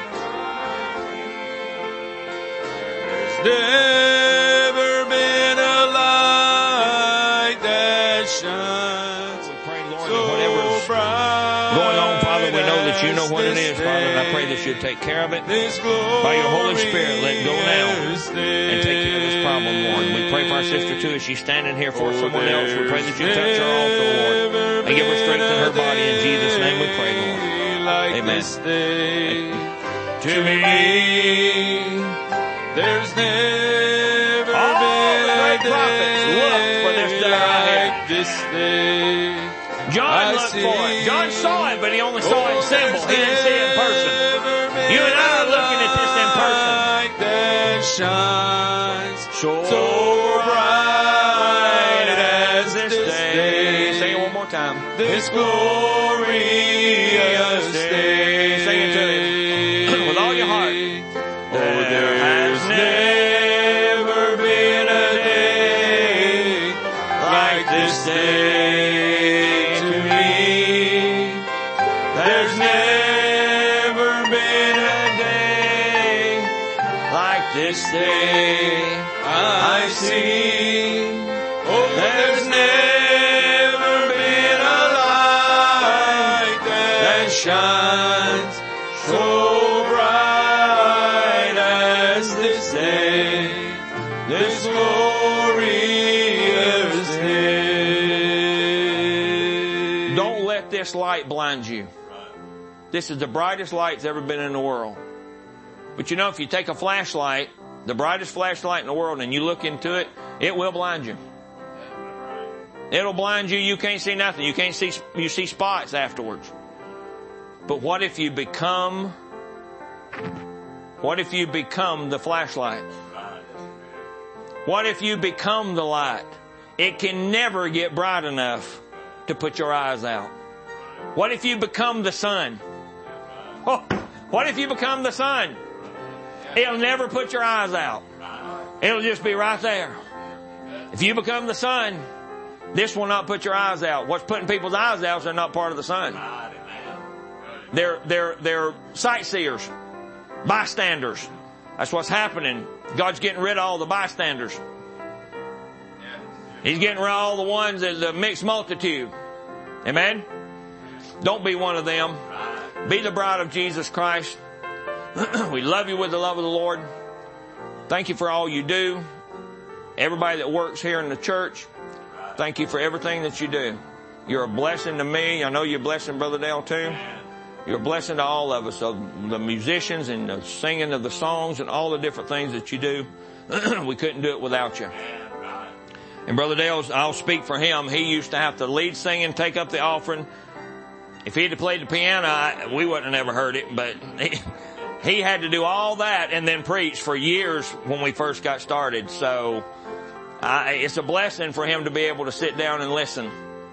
Never been a light that shines We pray, Lord, so that whatever's bright going on, Father, we know that you know what it is, Father, and I pray that you'd take care of it. By your Holy Spirit, let it go now and take care of this problem, Lord. We pray for our sister, too, as she's standing here for someone else. We pray that you touch her also, Lord, and give her strength in her body. In Jesus' name we pray, Lord. Amen. To me, there's never All been the great a prophets day looked for this day right here. like this day. John I looked see. for it. John saw it, but he only saw it in Oh, symbol. He didn't see it in person. never been You and I are looking at this in person. a light that shines So, so bright as this day. Sing it one more time. This glorious day. Sing it to him with all your heart. Oh, there has never been a day like this day to me. There's never been a day Like this day I see. Oh, there's never been a light that shines so bright as this day, this glorious day. Don't let this light blind you. This is the brightest light that's ever been in the world. But you know, if you take a flashlight, the brightest flashlight in the world, and you look into it, it will blind you. It'll blind you. You can't see nothing. You can't see, you see spots afterwards. But what if you become, what if you become the flashlight? What if you become the light? It can never get bright enough to put your eyes out. What if you become the sun? Oh, what if you become the sun? It'll never put your eyes out. It'll just be right there. If you become the sun, This will not put your eyes out. What's putting people's eyes out is they're not part of the sun. They're, they're, they're sightseers, bystanders. That's what's happening. God's getting rid of all the bystanders. He's getting rid of all the ones that the mixed multitude. Amen? Don't be one of them. Be the bride of Jesus Christ. We love you with the love of the Lord. Thank you for all you do. Everybody that works here in the church, thank you for everything that you do. You're a blessing to me. I know you're a blessing, Brother Dale, too. You're a blessing to all of us, of the musicians and the singing of the songs and all the different things that you do. We couldn't do it without you. And Brother Dale, I'll speak for him. He used to have to lead singing, take up the offering. If he'd have played the piano, I, we wouldn't have never heard it, but he, he had to do all that and then preach for years when we first got started. So I, it's a blessing for him to be able to sit down and listen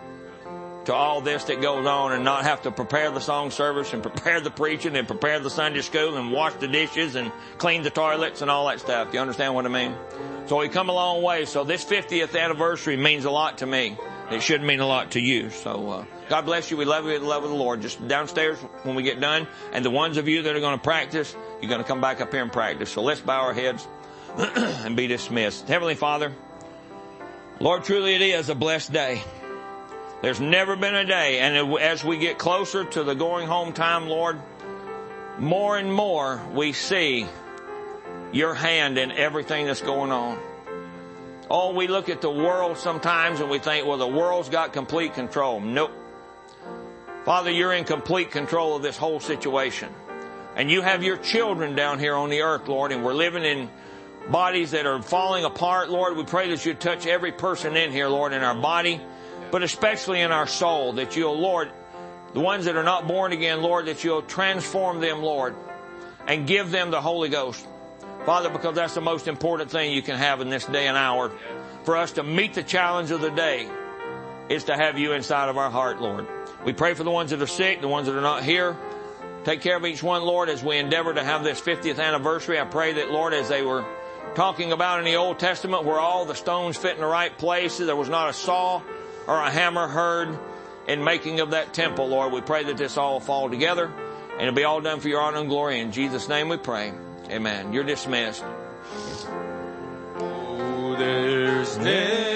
to all this that goes on and not have to prepare the song service and prepare the preaching and prepare the Sunday school and wash the dishes and clean the toilets and all that stuff. You understand what I mean? So we come a long way. So this fiftieth anniversary means a lot to me. It should mean a lot to you. So uh, God bless you. We love you with the love of the Lord. Just downstairs when we get done. And the ones of you that are going to practice, you're going to come back up here and practice. So let's bow our heads and be dismissed. Heavenly Father, Lord, truly it is a blessed day. There's never been a day. And as we get closer to the going home time, Lord, more and more we see your hand in everything that's going on. Oh, we look at the world sometimes and we think, well, the world's got complete control. Nope. Father, you're in complete control of this whole situation. And you have your children down here on the earth, Lord, and we're living in bodies that are falling apart, Lord. We pray that you touch every person in here, Lord, in our body, but especially in our soul, that you'll, Lord, the ones that are not born again, Lord, that you'll transform them, Lord, and give them the Holy Ghost. Father, because that's the most important thing you can have in this day and hour. For us to meet the challenge of the day is to have you inside of our heart, Lord. We pray for the ones that are sick, the ones that are not here. Take care of each one, Lord, as we endeavor to have this fiftieth anniversary. I pray that, Lord, as they were talking about in the Old Testament where all the stones fit in the right places, there was not a saw or a hammer heard in making of that temple, Lord. We pray that this all fall together and it'll be all done for your honor and glory. In Jesus' name we pray. Amen. You're dismissed. Oh, there's never